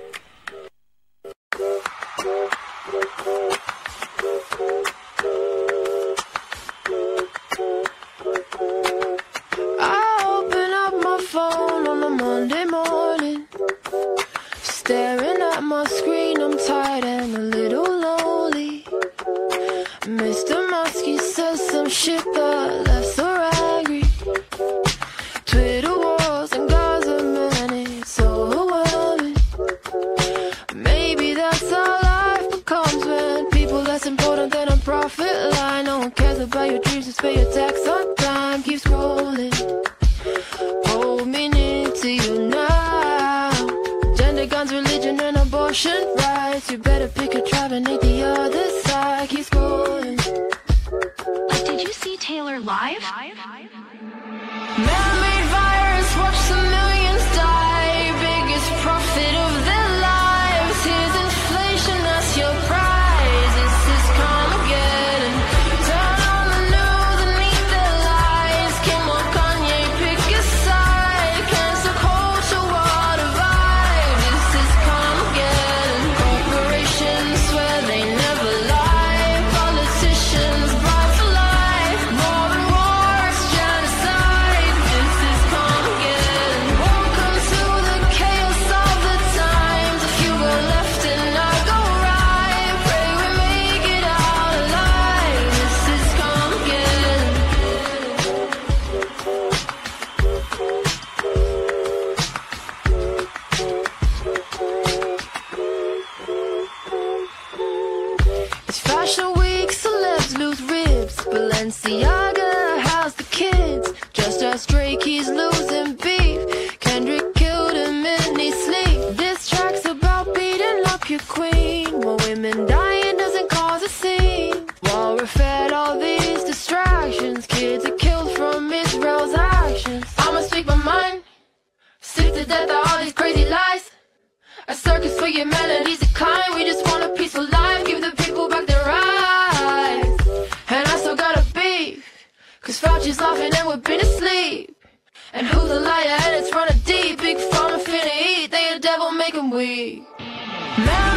I open up my phone on a Monday morning, staring at my screen. I'm tired and a little lonely. Mr. Muskie says some shit that left so angry. Twitter wars and Gaza, man, it's overwhelming. Maybe that's how life becomes when people less important than a profit line. No one cares about your dreams, just pay your tax on time. Keep scrolling, hold me near to you now. Gender, guns, religion, and abortion rights. You better pick a tribe and hate the other side. Keep scrolling. Did you see Taylor live? Man-made virus, watch some millions die. Biggest profit of their lives. Here's inflation, that's your prize. This is Carmageddon. Turn on the news and eat their lies. Kim or Kanye, pick a side. Cancel culture, what a vibe. This is Carmageddon. Corporations swear they never lie. Politicians bribe for life. More and war is genocide. This is Carmageddon. Welcome to the chaos of the times. If you go left and I go right, pray we make it out alive. This is Carmageddon. It's Fashion Week, celebs lose ribs. Balenciaga, how's the kids? Just as Drake, he's losing beef. Kendrick killed him in his sleep. This track's about beating up your queen. More women dying doesn't cause a scene. While we're fed all these distractions, kids are killed from Israel's actions. I'ma speak my mind, sick to death of all these crazy lies. A circus for your melodies decline. We just want a peaceful life, give the people back their rights. And I still got a beef, cause Fauci's laughing and we've been asleep. And who's a liar and it's running deep. Big pharma finna eat, they a devil make 'em weak. Man,